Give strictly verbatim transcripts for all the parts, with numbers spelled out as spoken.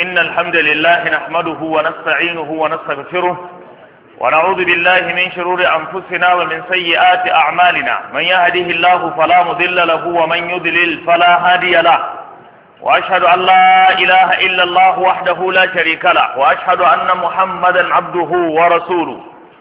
إن الحمد لله نحمده ونستعينه ونستغفره ونعوذ بالله من شرور أنفسنا ومن سيئات أعمالنا. من يهده الله فلا مضل له ومن يضلل فلا هادي له، وأشهد أن لا إله إلا الله وحده لا شريك له، وأشهد أن محمدا عبده ورسوله.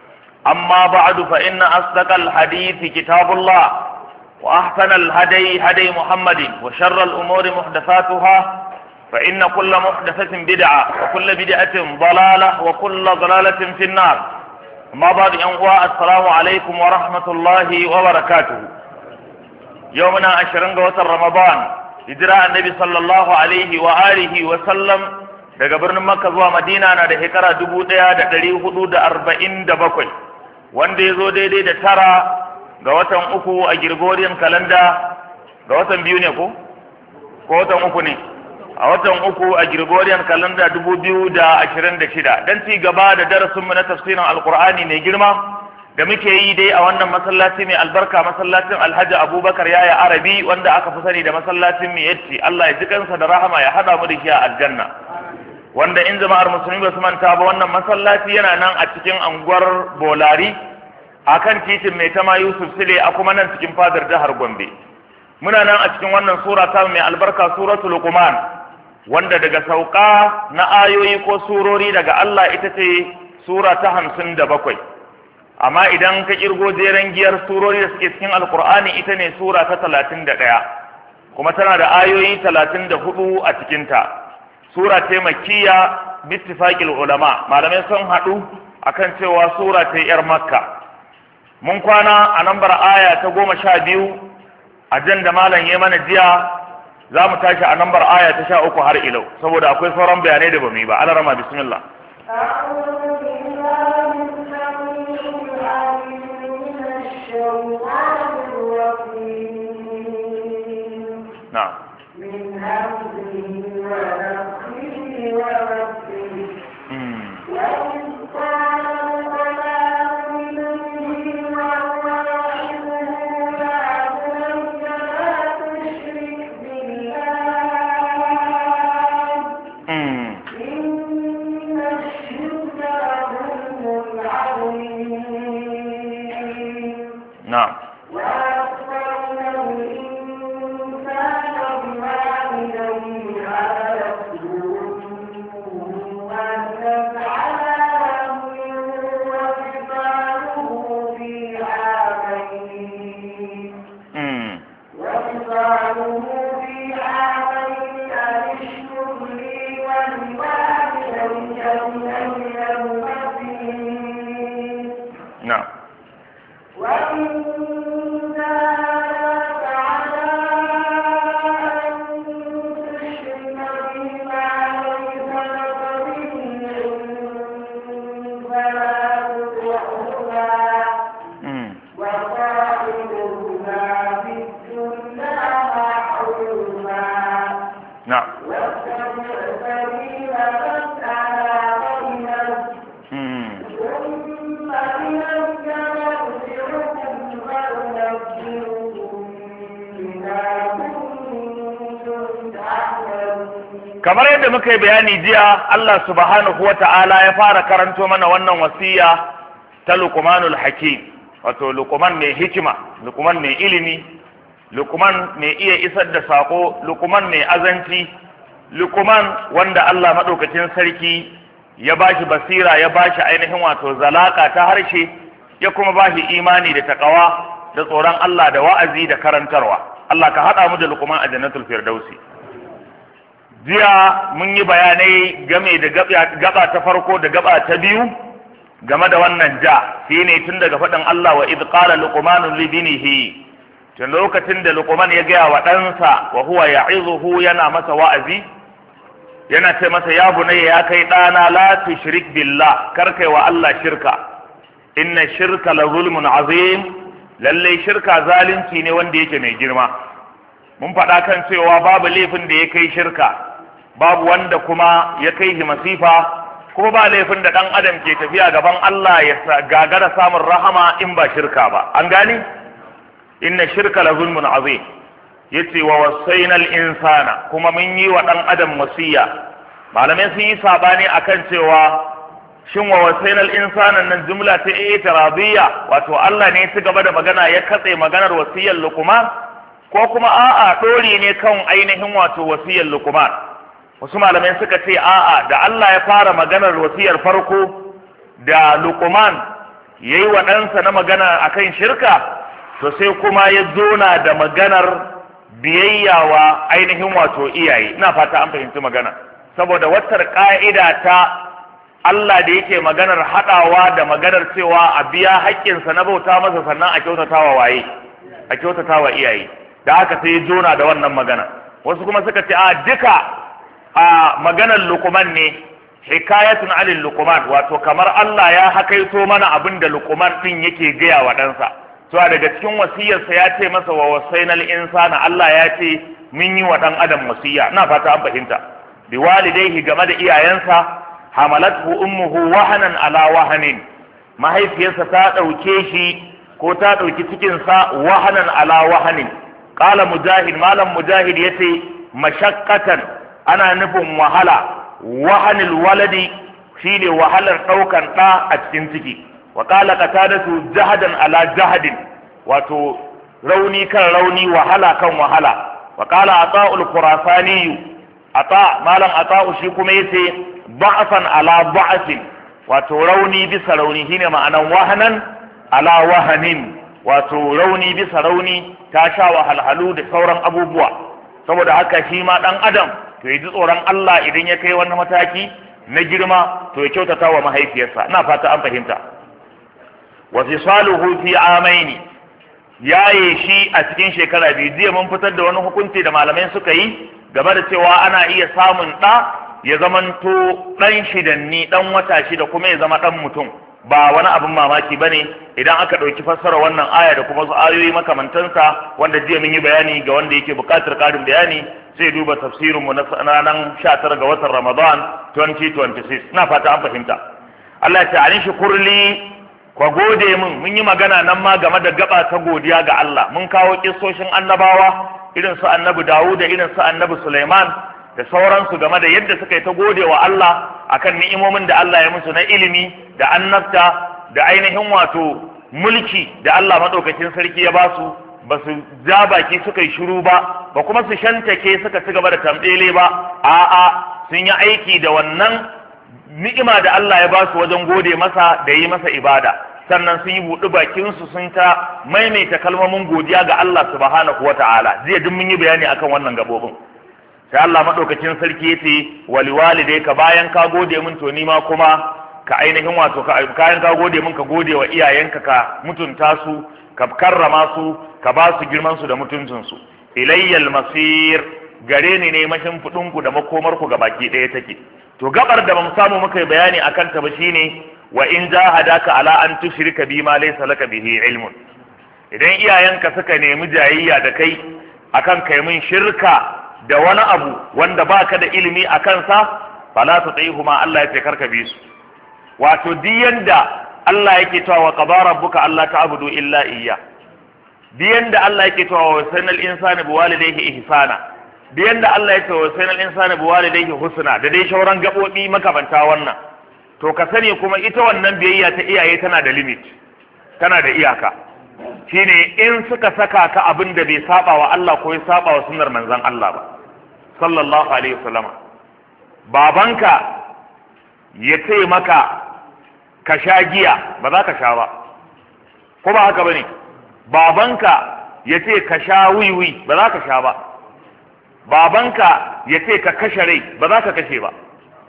أما بعد، فإن أصدق الحديث كتاب الله، وأحسن الهدي هدي محمد، وشر الأمور محدثاتها، فإن كل محدثة بدعة وكل بدعة ضلالة وكل ضلالة في النار. أما بعد، أنواع السلام عليكم ورحمة الله وبركاته. يومنا عشرين وتر رمضان، هجرة النبي صلى الله عليه وآله وسلم daga birnin Makka zuwa Madina na da shekara dubu ɗaya da ɗari hudu da arba'in da bakwai, wanda ya zo daidai da tara ga watan uku a Gregorian kalanda. Ga watan biyu ne ko? Ko watan uku ne? A watan uku a Gregorian kalanda dubu biyu da ashirin da shida. Dan ci gaba da darasinmu na tafsirin Alƙur'ani mai girma da muke yi dai a wannan masallaci mai albarka, masallacin Alhaji Abubakar Yaya Arabi, wanda aka fi sani da masallacin Miyatti. Allah ya ji kansa da rahama ya hada mu da shi a aljanna. Wanda in jama'ar musulmi ba su manta ba, wannan masallaci yana nan a cikin anguwar Bolari akan titin Mai Tama Yusuf Sile, a kuma nan cikin fadar jihar Gombe. Muna nan a cikin wannan sura ta mai albarka, suratul Luqman, wanda daga sauka na ayoyi ko surori daga Allah ita ce sura ta hamsin da bakwai. Amma idan ka kirgo jeren giyar surori da suke cikin Alkur'ani, ita ne sura ta talatin da ɗaya, kuma tana da ayoyi talatin da hudu a cikinta. Sura ce makkiya bittifaqil ulama, malamai sun haɗu akan cewa sura ce yar Makka. Mun kwana a nambar aya ta goma sha biyu a jan da malam ya mana jiya. Za mu tashi a nambar aya ta sha uku har ilau, saboda akwai sauran bayanai da ba mu yi ba. Alarama, bismillah. نعم. من همزه ونفخه ونفخه وإذ قال الغلام لأبيه وهو يعظه يا بني لا تشرك بالله إن الشرك لظلم عظيم. نعم. Kamar yadda muka yi bayani jiya, Allah subhanahu wa ta'ala ya fara karanto mana wannan wasiya ta Luqmanul Hakim, wato Luqman mai hikima, Luqman mai ilimi, Luqman mai iya isar da sako, Luqman mai azanci, Luqman wanda Allah madaukakin sarki ya bashi basira, ya bashi ainihin wato zalaka ta harshe, ya kuma bashi imani da takawa da tsoron Allah da wa'azi da karantarwa. Allah ka hada mu da Luqman a Jannatul Firdausi. Jiya mun yi bayanai game da gaba ta farko da gaba ta biyu game da wannan ja, shine tun daga faɗin Allah wa idh qala luqmanu li binihi, tun lokacin da Luqman ya gaya wa ɗansa wa huwa ya'izuhu, yana masa wa'azi, yana ce masa ya bunayya, ya kai ɗana, la tushrik billah, kar kai wa Allah shirka, inna shirka la zulmun azim, lalle shirka zalunci ne wanda yake mai girma. Mun faɗa kan cewa babu laifin da ya kai shirka, babu wanda kuma ya kai shi masifa, ko ba laifin da ɗan adam ke tafiya gaban Allah ya gagara samun rahama in ba shirka ba. An gani? Inna shirka la zulmun azim. Yace wa wasainal insana, kuma mun yi wa ɗan adam wasiya malamai sun yi sabani akan cewa shin wa wasainal insana nan jumla ta i'tiradiyya wato Allah ne ya ci gaba da magana ya katse maganar wasiyar Luqman ko kuma a'a dori ne kan ainihin wato wasiyar Luqman. Wasu malamai suka ce a'a da Allah ya fara maganar wasiyar farko da Luqman yayi wa ɗansa na magana akan shirka, to sai kuma ya zona da maganar biyayya wa ainihin wato iyaye. Ina fata an fahimci magana, saboda watar ka'ida ta Allah da yake maganar haɗawa da maganar cewa a biya haƙƙinsa na bauta masa sannan a kyautatawa waye, a kyautatawa iyaye, da haka sai ya jona da wannan magana. Wasu kuma suka ce a duka a maganar Luqman ne, hikayatun alil Luqman, wato kamar Allah ya hakaito mana abin da Luqman din yake gaya wa ɗansa. To daga cikin wasiyarsa ya ce masa wa wasainal insana, Allah ya ce mun yi wa ɗan adam wasiya. Ina fata an fahimta. Bi walidayhi, game da iyayensa, hamalathu ummuhu wahanan ala wahanin, mahaifiyarsa ta ɗauke shi ko ta ɗauki cikinsa wahanan ala wahanin. Qala Mujahid, malam Mujahid yace mashaqqatan, ana nufin wahala. Wahanil waladi shine wahalar ɗaukan ɗa a cikin ciki. Wa qala qatadatu jahadan ala jahadin, wato rauni kan rauni, wahala kan wahala. Wa qala ata'ul khurasani, ata malam ata'u shi kuma yace ba'afan ala ba'afin, wato rauni bisa rauni, shine ma'anan wahanan ala wahanin, wato rauni bisa rauni, ta sha wahalhalu da sauran abubuwa. Saboda haka shi ma dan adam to ya ji tsoron Allah idan ya kai wani mataki na girma, to ya kyautata wa mahaifiyarsa. Ina fata an fahimta. wa fisaluhu fi amaini, yaye shi a cikin shekara biyu. Jiya mun fitar da wani hukunci da malamai suka yi game da cewa ana iya samun ɗa ya zamanto ɗan shidanni, ɗan wata shida, kuma ya zama ɗan mutum. Ba wani abin mamaki bane idan aka ɗauki fassara wannan aya da kuma su ayoyi makamantansa, wanda jiya mun yi bayani. Ga wanda yake buƙatar ƙarin bayani sai duba tafsirin mu na ranar sha tara ga watan Ramadan twenty twenty-six. Ina fata an fahimta. Allah ya ce ani shukurli, kwa gode min. Mun yi magana nan ma game da gaba ta godiya ga Allah. Mun kawo kissoshin annabawa irin su annabi Dawud da irin su annabi Sulaiman da sauransu game da yadda suka yi ta gode wa Allah akan ni'imomin da Allah ya musu na ilimi da annabta da ainihin wato mulki da Allah madaukakin sarki ya basu. Ba su ja baki suka yi shiru ba, ba kuma su shantake suka ci gaba da tambele ba. A'a, sun yi aiki da wannan ni'ima da Allah ya basu wajen gode masa da yi masa ibada. Sannan sun yi buɗi bakinsu sun ta maimaita kalmomin godiya ga Allah subhanahu wa ta'ala. Jiya duk mun yi bayani akan wannan gabobin. Sai Allah madaukakin sarki yace wali walidayka, bayan ka gode min to ni ma kuma ka ainihin wato ka kayan ka gode min ka gode wa iyayenka, ka mutunta su, ka karrama su, ka ba su girman su da mutuncin su. Ilayyal masir, gare ni ne mashin fudin ku da makomar ku gabaki daya take. To gabar da bamu samu muka yi bayani akan ta ba shine wa in jahadaka ala an tushrika bima laysa laka bihi ilmun. Idan iyayenka suka nemi jayayya da kai akan kai mun shirka da wani abu wanda baka da ilimi a kansa, fala tuti'huma, Allah ya ce karka bi su. Wato diyan da Allah yake cewa wa qadara rabbuka alla ta'budu illa iyya, diyan da Allah yake cewa wa sanal insani biwalidayhi ihsana, diyan da Allah yake wa sanal insani biwalidayhi husna, da dai shauran gabobi makabanta wannan. To ka sani kuma ita wannan biyayya ta iyaye tana da limit, tana da iyaka. Shine in suka saka ka abin da bai saba wa Allah ko ya saba wa sunnar manzon Allah ba sallallahu alaihi wasallam. Babanka ya ce maka ka sha giya, ba za ka sha ba, ko ba haka bane? Babanka ya ce ka sha wiwi, ba za ka sha ba. Babanka ya ce ka kashe rai, ba za ka kashe ba.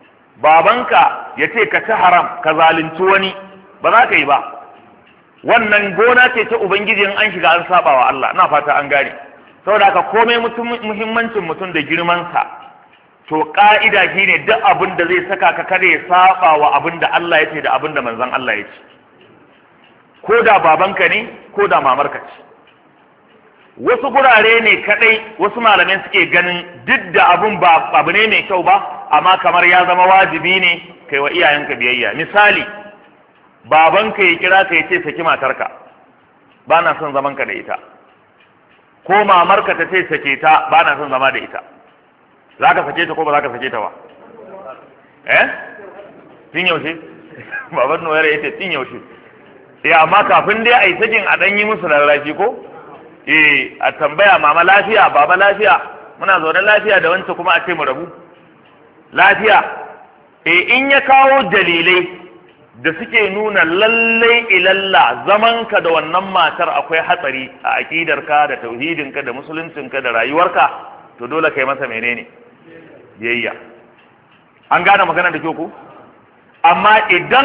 Babanka ya ce ka ci haram, ka zalunci wani, ba za ka yi ba. Wannan gona ce ta Ubangiji, in an shiga an saba wa Allah. Ina fata an gane. Saboda haka komai mutum, muhimmancin mutum da girmansa, to ka'ida shine duk abin da zai saka ka kada ya saba wa abin da Allah ya ce da abin da manzon Allah ya ce. Ko da babanka ne, ko da mamarka ce. Wasu gurare ne kadai wasu malamai suke ganin duk da abun ba abu ne mai kyau ba, amma kamar ya zama wajibi ne kai wa iyayenka biyayya. Misali, babanka ya kira ka ya ce saki matarka, ba na son zaman ka da ita, ko mamarka ta ce sake ta, ba na son zama da ita. Za ka sake ta ko ba za ka sake ta ba? eh tun yaushe baban noyar yace tun yaushe eh amma kafin dai ai sakin a dan yi musu rarrafi ko eh a tambaya mama lafiya baba lafiya muna zaune lafiya da wancan kuma a ce mu rabu lafiya eh in ya kawo dalilai da suke nuna lallai ilalla zamanka da wannan matar akwai hatsari a aqidarka da tauhidinka da musuluncinka da rayuwarka to dole kai masa menene biyayya an gane magana da kyau ko amma idan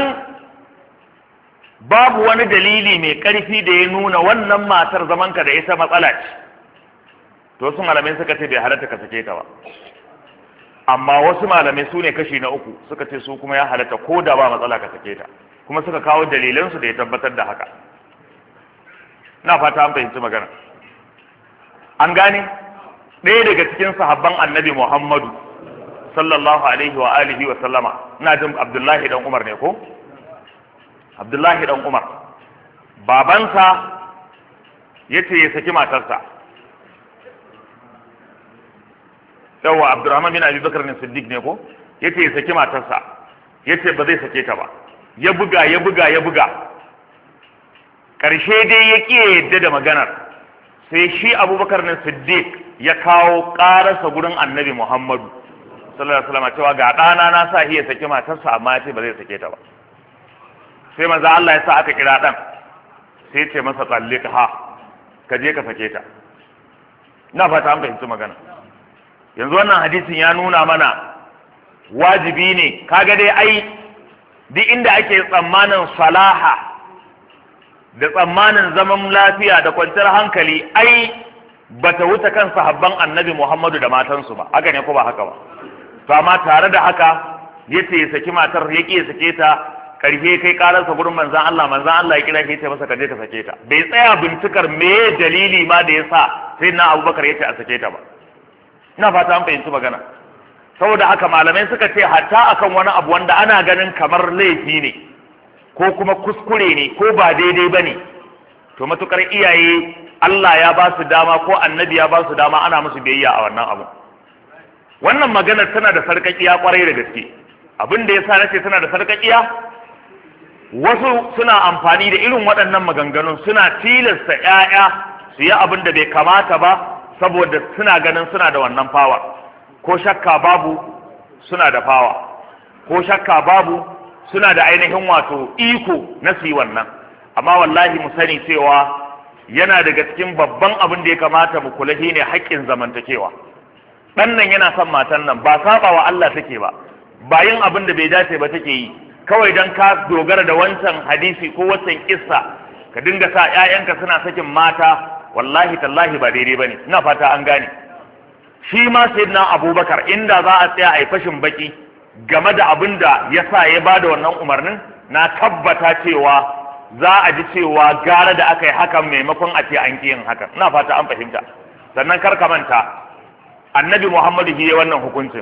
babu wani dalili mai ƙarfi da ya nuna wannan matar zamanka da ita matsala ce to su malamai suka ce bai halatta ka sake ta ba amma wasu malamai su ne kashi na uku suka ce su kuma ya halatta ko da ba matsala ka sake ta kuma suka kawo dalilansu da ya tabbatar da haka na fata an fahimci magana an gane ɗaya daga cikin sahabban annabi Muhammadu sallallahu alaihi wa alihi wa sallama ina jin Abdullahi dan Umar ne ko Abdullahi dan Umar babansa yace ya saki matarsa yawa Abdurrahman bin Abi Bakar ne Siddiq ne ko yace ya saki matarsa yace ba zai sake ta ba ya buga ya buga ya buga karshe dai ya kiye yadda da maganar sai shi Abubakar ne Siddiq ya kawo ƙararsa gurin Annabi Muhammadu sallallahu alaihi wasallam cewa ga ɗana na sa iya saki matarsa amma yace ba zai sake ta ba sai manzo Allah ya sa aka kira dan sai ya ce masa tsallika ka je ka sake ta ina fata an fahimci magana yanzu wannan hadisin ya nuna mana wajibi ne kaga dai ai duk inda ake tsammanin salaha da tsammanin zaman lafiya da kwanciyar hankali ai bata wuce kan sahabban Annabi Muhammadu da matansu ba haka ne ko ba haka ba to amma tare da haka yace ya saki matar yake ya sake ta karfe kai kararsa gurin manzan Allah manzan Allah ya kira shi ce masa kaje ka sake ta bai tsaya bincikar me dalili ma da yasa sai na Abubakar yace a sake ta ba ina fata an fahimci magana saboda haka malamai suka ce hatta akan wani abu wanda ana ganin kamar laifi ne ko kuma kuskure ne ko ba daidai bane to matukar iyaye Allah ya ba su dama ko annabi ya ba su dama ana musu biyayya a wannan abu wannan maganar tana da sarkakiya kwarai da gaske abin da yasa nace tana da sarkakiya wasu suna amfani da irin waɗannan maganganun suna tilasta ƴaƴa su yi abin da bai kamata ba saboda suna ganin suna da wannan fawa ko shakka babu suna da fawa ko shakka babu suna da ainihin wato iko na su yi wannan amma wallahi mu sani cewa yana daga cikin babban abin da ya kamata mu kula shine haƙƙin zamantakewa ɗan nan yana son matan nan ba saba wa Allah take ba ba yin abin da bai dace ba take yi kawai dan ka dogara da wancan hadisi ko wancan kissa ka dinga sa ƴaƴanka suna sakin mata wallahi tallahi ba daidai bane ina fata an gane shi ma sayyidina Abubakar inda za a tsaya a yi fashin baki game da abin da ya sa ya bada wannan umarnin na tabbata cewa za a ji cewa gara da aka yi hakan maimakon a ce an ƙi yin hakan ina fata an fahimta sannan kar ka manta annabi Muhammadu shi ya wannan hukuncin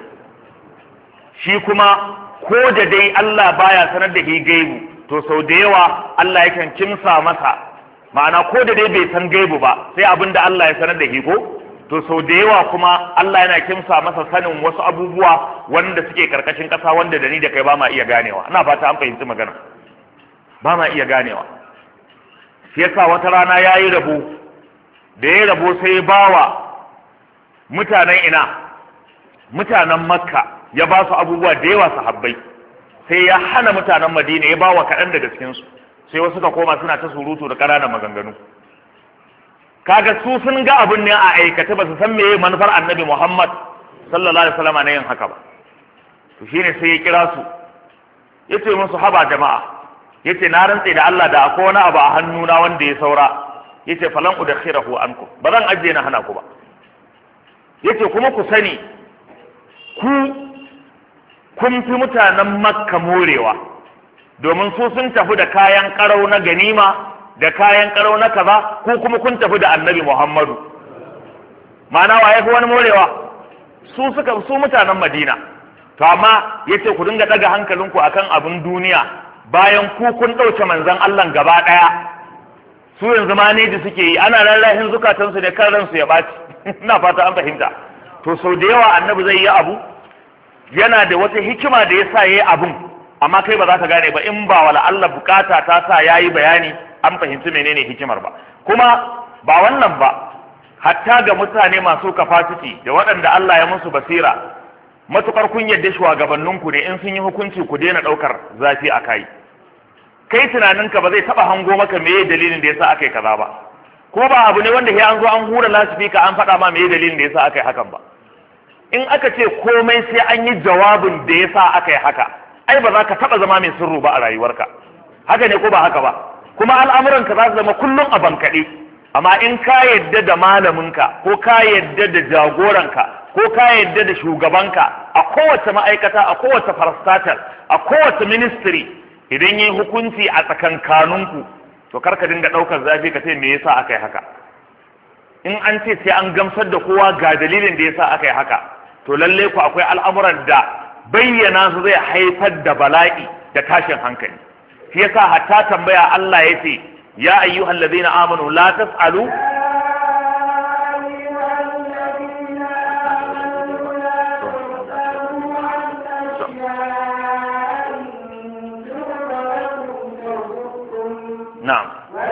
shi kuma ko da dai Allah baya sanar da shi gaibu to sau da yawa Allah yakan kimsa masa ma'ana ko da dai bai san gaibu ba sai abin da Allah ya sanar da shi ko to sau da yawa kuma Allah yana kimsa masa sanin wasu abubuwa wanda suke karkashin kasa wanda da ni da kai ba ma iya ganewa ina fata an fahimci magana ba ma iya ganewa shi yasa wata rana yayi rabo da ya rabo sai bawa mutanen ina mutanen Makka ya ba su abubuwa da yawa sahabbai sai ya hana mutanen Madina ya ba wa kaɗan daga cikinsu sai wasu ka koma suna ta surutu da ƙananan maganganu kaga su sun ga abin ne a aikata ba su san meye manufar annabi Muhammad sallallahu alaihi wasallam na yin haka ba to shine sai ya kira su yace musu haba jama'a yace na rantse da Allah da akwai wani abu a hannuna wanda ya saura yace falan udakhirahu ankum ba zan ajiye na hana ku ba yace kuma ku sani ku kun fi mutanen Makka morewa domin su sun tafi da kayan karau na ganima da kayan karau na kaza ko kuma kun tafi da annabi Muhammadu ma'ana wa yafi wani morewa su suka su mutanen Madina to amma yace ku dinga daga hankalinku akan abin duniya bayan ku kun dauke manzon Allah gaba daya su yanzu ma ne da suke yi ana rarrahin zukatansu da kan ransu ya baci ina fata an fahimta to sau da yawa annabi zai yi abu yana da wata hikima da yasa yayi abun amma kai ba za ka gane ba in ba wala Allah bukata ta sa yayi bayani an fahimci menene hikimar ba. Kuma ba wannan ba, hatta ga mutane masu capacity da waɗanda Allah ya musu basira, matukar kun yadda shugabanninku ne in sun yi hukunci ku daina ɗaukar zafi a kai. Kai tunaninka ba zai taɓa hango maka meye dalilin da yasa aka yi kaza ba, ko ba abu ne wanda sai an zo an hura lasifika an faɗa ma meye dalilin da yasa aka yi hakan ba. In aka ce komai sai an yi jawabin da yasa aka yi haka, ai ba za ka taɓa zama mai sirru ba a rayuwarka. Haka ne ko ba haka ba? Kuma al'amuranka za su zama kullum a bankaɗe. Amma in ka yadda da malaminka ko ka yadda da jagoranka ko ka yadda da shugabanka a kowace ma'aikata, a kowace parastatal, a kowace ministry, idan yi hukunci a tsakankaninku to karka dinga ɗaukar zafi ka ce me yasa aka yi haka. In an ce sai an gamsar da kowa ga dalilin da yasa aka yi haka, to lalle ku akwai al'amuran da bayyana su zai haifar da bala'i da tashin hankali. Shi yasa hatta tambaya Allah ya ce ya ayyuhal ladina amanu la tas'alu na'am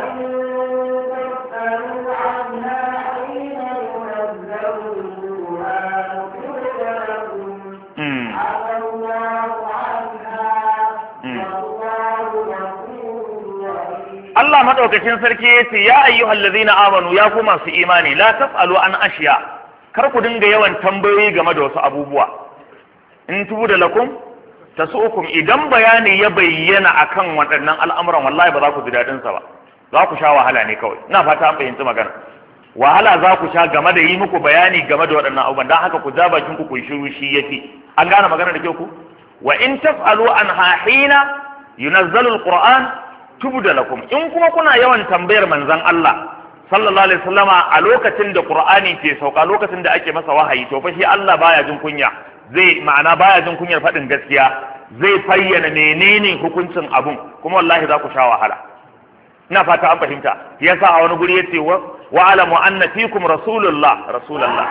Allah madaukakin sarki yace ya ayyuhal ladina amanu ya ku masu imani la tasalu an ashiya, kar ku dinga yawan tambayoyi game da wasu abubuwa. In tubu da lakum tasukum, idan bayani ya bayyana akan waɗannan al'amuran wallahi ba za ku ji dadin sa ba, za ku sha wahala ne kawai. Ina fata an fahimci magana. Wahala za ku sha game da yi muku bayani game da waɗannan abubuwan, dan haka ku ja bakin ku ku yi shiru shi yafi. An gane magana da kyau ku? Wa in tasalu an hina yunazzalu alquran tubda lakum, in kuma kuna yawan tambayar manzon Allah sallallahu alaihi wasallama a lokacin da Qur'ani ke sauka, lokacin da ake masa wahayi, to fa shi Allah baya jin kunya, zai ma'ana baya jin kunyar faɗin gaskiya, zai fayyana menene hukuncin abun, kuma wallahi za ku sha wahala. Ina fata an fahimta. Yasa a wani guri yace wa alamu anna fikum rasulullah rasulullah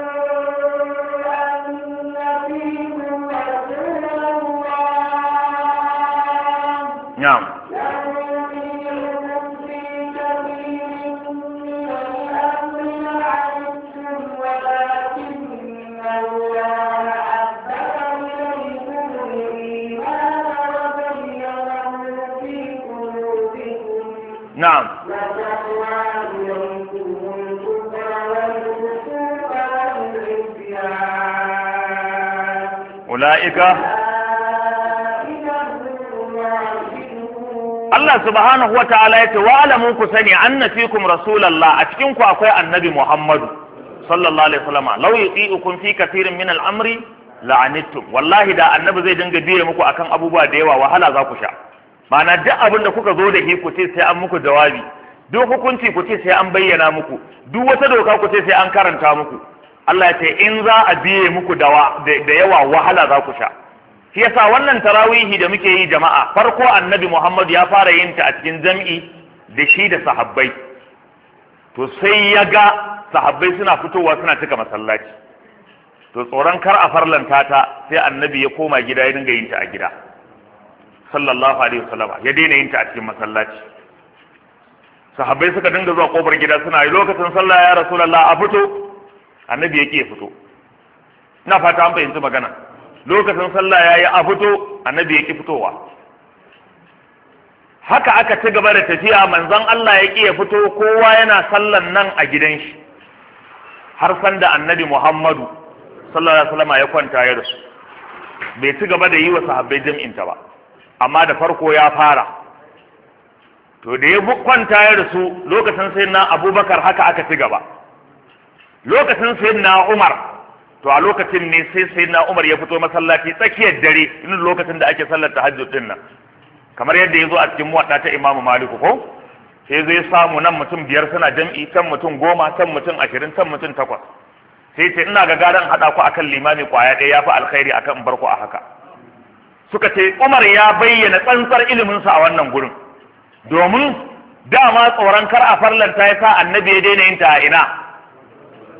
na'am نعم أولئك Allah subhanahu wa ta'ala yace wa alamu ku sani anna fikum rasulullah, a cikin ku akwai annabi Muhammadu sallallahu alaihi wasallam. Law yuti'ukum fi kathirin min al-amri la'anittum, wallahi da annabi zai dinga biye muku akan abubuwa da yawa wahala za ku sha. Ma'ana duk abin da kuka zo da shi ku ce sai an muku jawabi, duk hukunci ku ce sai an bayyana muku, duk wata doka ku ce sai an karanta muku. Allah ya ce in za a biye muku da yawa wahala za ku sha. Shi yasa wannan tarawihi da muke yi jama'a, farko annabi Muhammad ya fara yin ta a cikin jam'i da shi da sahabbai. To sai ya ga sahabbai suna fitowa suna cika masallaci. To tsoron kar a farlanta ta sai annabi ya koma gida ya dinga yin ta a gida. Sallallahu alaihi wasallam ya daina yin ta a cikin masallaci. Sahabbai suka dinga zuwa kofar gida suna yi lokacin sallah ya Rasulullah a fito, annabi yake fito. Ina fata an fahimci magana. Lokacin sallah yayi a fito, annabi yake fitowa. Haka aka ci gaba da tafiya, manzon Allah yake ya fito, kowa yana sallan nan a gidan shi. Har san da annabi Muhammadu sallallahu alaihi wasallam ya kwanta ya rasu. Bai ci gaba da yi wa sahabbai jam'in ta ba. Amma da farko ya fara. To da ya kwanta ya rasu, lokacin sayyidina Abubakar haka aka ci gaba. Lokacin sayyidina Umar, to a lokacin ne sai sayyidina Umar ya fito masallaci tsakiyar dare, irin lokacin da ake sallar tahajjud din nan. Kamar yadda yazo a cikin muwadda ta Imam Malik ko sai zai samu nan mutum biyar suna jam'i, can mutum goma, can mutum ashirin, can mutum takwas. Sai ce ina ga garan hada ku akan limami kwaya ɗaya yafi alkhairi akan bar ku a haka. Suka ce Umar ya bayyana tsantsar ilimin sa a wannan gurin. Domin dama tsoron kar a farlanta ya sa annabi ya daina yin ta a ina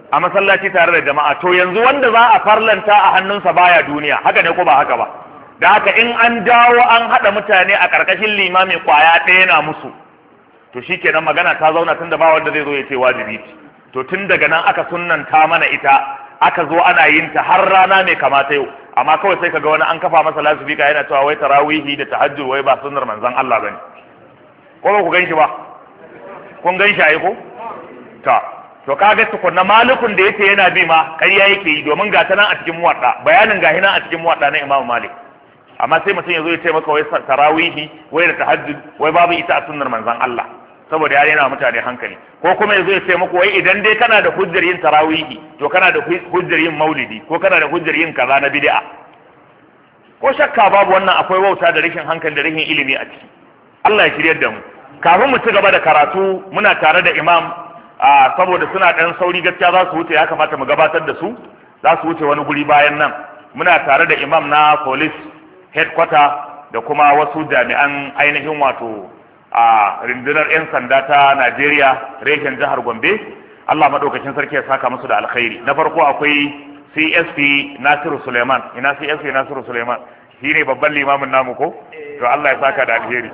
a masallaci tare da jama'a, to yanzu wanda za a farlanta a hannunsa baya duniya, haka ne ko ba haka ba? Da haka in an dawo an haɗa mutane a ƙarƙashin limami kwaya ɗaya na musu, to shi kenan magana ta zauna tun da ba wanda zai zo ya ce wajibi ce. To tun daga nan aka sunnanta mana ita, aka zo ana yin ta har rana mai kamata yau, amma kawai sai kaga wani an kafa masa lasifika yana cewa wai tarawihi da tahajjud wai ba sunnar manzon Allah bane. Ko ba ku ganshi ba? Kun ganshi ai ko? Ta to kaga tukunna malikun da yake yana bi ma ƙarya yake yi, domin ga ta nan a cikin muwadda, bayanin ga hinan a cikin muwadda na Imam Malik. Amma sai mutum ya zo ya ce maka wai tarawihi wai da tahajjud wai babu ita a sunnar manzon Allah, saboda ya rena mutane hankali. Ko kuma ya zo ya ce maka wai idan dai kana da hujjar yin tarawihi to kana da hujjar yin maulidi ko kana da hujjar yin kaza na bid'a. Ko shakka babu wannan akwai wauta da rashin hankali da rashin ilimi a ciki. Allah ya shiryar da mu. Kafin mu ci gaba da karatu muna tare da imam a saboda suna ɗan sauri gaskiya za su wuce, ya kamata mu gabatar da su, za su wuce wani guri bayan nan. Muna tare da imam na police headquarter da kuma wasu jami'an ainihin wato a rundunar 'yan sanda ta Najeriya reshen jihar Gombe. Allah madaukakin sarki ya saka musu da alkhairi. Na farko akwai C S P Nasiru Suleiman. Ina C S P Nasiru Suleiman? Shi ne babban limamin namu ko? To Allah ya saka da alheri.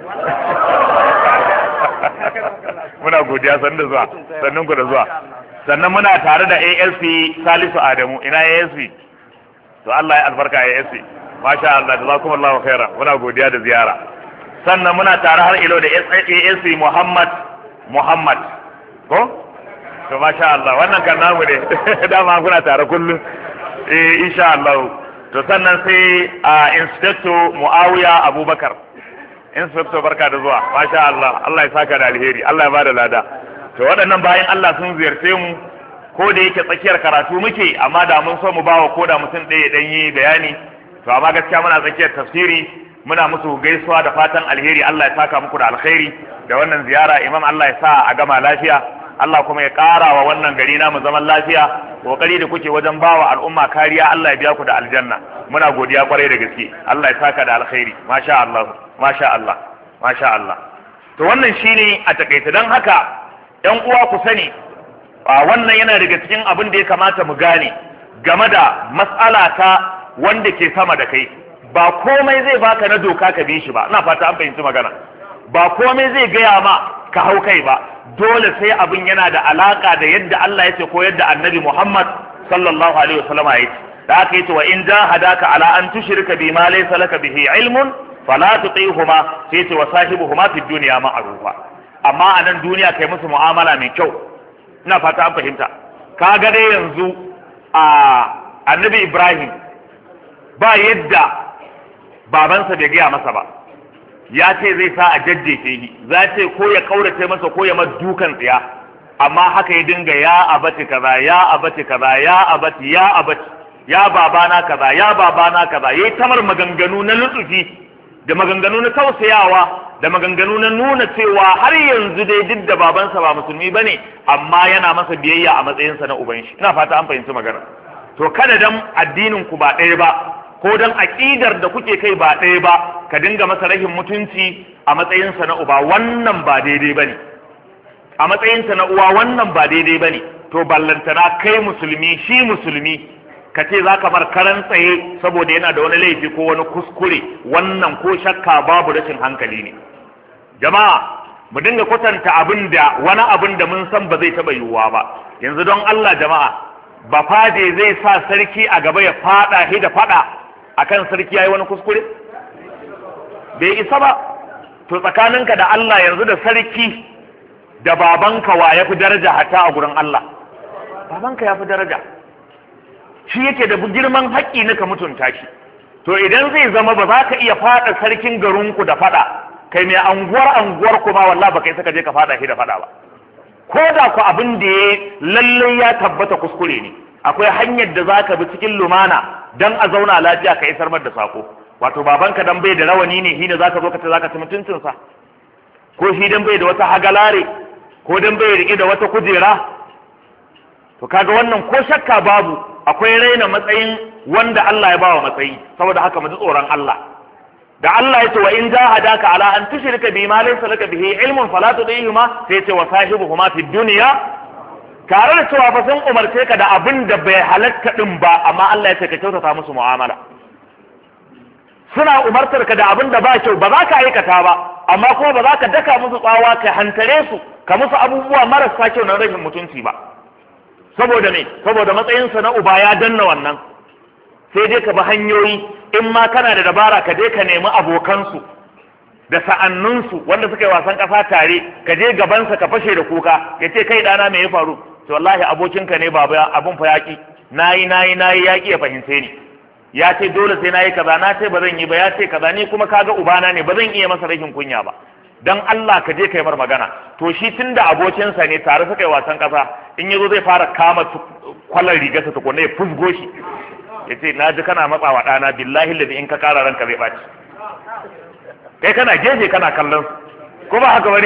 Muna godiya sannan da zuwa, sannan ku da zuwa. Sannan muna tare da A S P Salisu Adamu. Ina A S P? To Allah ya albarka A S P. Masha Allah, jazakumullahu khairan. Muna godiya da ziyara. Sannan muna tare har ilo da A S P Muhammad Muhammad. Ko? To masha Allah, wannan kan namu ne. Dama kuna tare kullum. Eh insha Allah. To sannan sai a Inspector Muawiya Abubakar. Inspector barka da zuwa. Masha Allah, Allah ya saka da alheri. Allah ya bada lada. To waɗannan bayan Allah sun ziyarce mu, ko da yake tsakiyar karatu muke, amma da mun so mu bawa ko da mutum ɗaya dan yi bayani. To amma gaskiya muna tsakiyar tafsiri, muna musu gaisuwa da fatan alheri. Allah ya saka muku da alkhairi da wannan ziyara. Imam Allah ya sa a gama lafiya, Allah kuma ya ƙara wa wannan gari namu zaman lafiya. Kokari da kuke wajen bawa al'umma kariya, Allah ya biya ku da aljanna. Muna godiya kwarai da gaske. Allah ya saka da alkhairi. Masha Allah, masha Allah, masha Allah. To wannan shine a takaice. Dan haka ƴan uwa ku sani, wannan yana daga cikin abin da ya kamata mu gane game da mas'ala ta wanda ke sama da kai. Ba komai zai baka na doka ka bi shi ba. Ina fata an fahimci magana. Ba komai zai gaya ma ka hau kai ba. Dole sai abin yana da alaka da yadda Allah ya ce ko yadda Annabi Muhammad sallallahu alaihi wasallam ya ce. Da aka yi wa in jahadaka ala an tushrika bima laysa laka bihi ilmun fala tuti'huma, sai ce wa sahibuhuma fid dunya ma'rufa. Amma a nan duniya kai musu mu'amala mai kyau. Ina fata an fahimta. Kaga dai yanzu a Annabi Ibrahim ba yadda babansa bai gaya masa ba, ya ce zai sa a jajjefe shi, za ce ko ya kaurace masa ko ya masa dukan tsiya, amma haka ya dinga ya abati kaza ya abati kaza ya abati ya abati ya babana kaza ya babana kaza, yayi tamar maganganu na lutsufi da maganganu na tausayawa da maganganu na nuna cewa har yanzu dai duk da babansa ba musulmi bane, amma yana masa biyayya a matsayinsa na uban shi. Ina fata an fahimci magana. To kada dan addinin ku ba ɗaya ba, ko dan aqidar da kuke kai ba ɗaya ba, ka dinga masa rahin mutunci a matsayinsa na uba, wannan ba daidai bane. A matsayinsa na uwa wannan ba daidai bane. To ballantana kai musulmi, shi musulmi, ka ce za ka bar karan tsaye saboda yana da wani laifi ko wani kuskure, wannan ko shakka babu rashin hankali ne. Jama'a mu dinga kwatanta abin da wani abin da mun san ba zai taɓa yiwuwa ba. Yanzu don Allah jama'a, ba fade zai sa sarki a gaba ya fada shi da fada akan sarki yayi wani kuskure? Bai isa ba. To tsakaninka da Allah yanzu da sarki da babanka wa yafi daraja hatta a gurin Allah? Babanka yafi daraja. Shi yake da girman haƙƙi na ka mutunta shi. To idan zai zama ba za ka iya fada sarkin garinku da fada, kai mai anguwar anguwar kuma wallahi ba kai saka je ka fada shi da fada ba. Ko da ku abin da ya lalle ya tabbata kuskure ne, akwai hanyar da za ka bi cikin lumana don a zauna lafiya ka isar da sako. Wato babanka dan bai da rawani ne shi ne za ka zo ka ce za ka ci mutuncinsa, ko shi dan bai da wata hagalare, ko dan bai riƙe da wata kujera. To kaga wannan ko shakka babu akwai raina matsayin wanda Allah ya bawa matsayi. Saboda haka mu ji tsoron Allah. Da Allah ya ce wa in jahadaka ala an tushrika bima laysa laka bihi ilmun fala tudihuma, sai ce wa sahibuhuma fid dunya, tare da cewa fa sun umarce ka da abin da bai halatta din ba, amma Allah ya ce ka kyautata musu mu'amala. Suna umartar ka da abin da ba kyau, ba za ka aikata ba, amma kuma ba za ka daka musu tsawa ka hantare su ka musu abubuwa marasa kyau na rashin mutunci ba. Saboda me? Saboda matsayinsa na uba ya danna wannan. Sai dai ka bi hanyoyi, in ma kana da dabara ka je ka nemi abokansu da sa'annunsu wanda suka yi wasan ƙasa tare, ka je gabansa ka fashe da kuka, ya ce kai ɗana me ya faru? To wallahi abokinka ne baba, abun fa yaƙi, nayi nayi nayi yaƙi ya fahimce ni. Ya ce dole sai nayi kaza, na ce ba zan yi ba, ya ce kaza, ni kuma kaga ubana ne, ba zan iya masa rashin kunya ba. Dan Allah ka je kai mar magana. To shi tunda abokinsa ne tare suka yi wasan ƙasa, in yazo zai fara kama kwallon rigarsa tukunna ya fusgo shi. Ya ce na ji kana matsawa ɗana, billahi ladi in ka ƙara ranka zai ɓaci. Kai kana gefe kana kallon su, ko ba haka bane?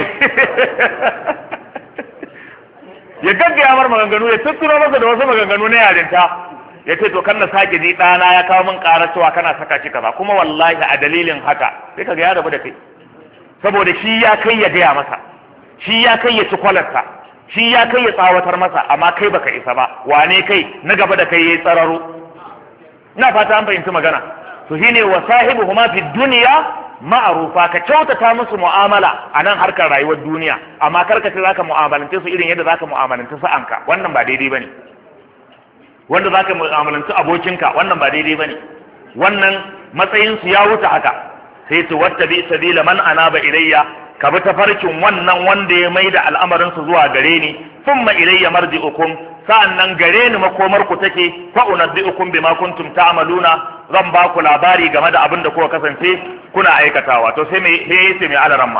Ya gaggaya mar maganganu, ya tutturo masa da wasu maganganu na yarinta. Ya ce to kan na sake ji ɗana ya kawo min ƙarar cewa kana saka shi kaza, kuma wallahi a dalilin haka sai ka ga ya rabu da kai. Saboda shi ya kai ya gaya masa, shi ya kai ya ci kwalarsa, shi ya kai ya tsawatar masa, amma kai baka isa ba. Wane kai? Na gaba da kai yayi tsararo. Ina fata an fahimci magana. To shine wa sahibuhuma fi dunya ma'rufa, ka kyautata musu mu'amala a nan harkar rayuwar duniya, amma karka ce zaka mu'amalance su irin yadda zaka mu'amalance sa'anka, wannan ba daidai bane. Wanda zaka mu'amalanci abokinka, wannan ba daidai bane. Wannan matsayin su ya wuce haka. Sai su wattabi sabila man anaba ilayya, ka bi tafarkin wannan wanda ya maida al'amarin su zuwa gare ni, thumma ilayya marji'ukum, sa'annan gare ni makomar ku take, fa unabbi'ukum bima kuntum ta'maluna, zan ba ku labari game da abin da kuka kasance kuna aikatawa. To sai me yace mai alaramma?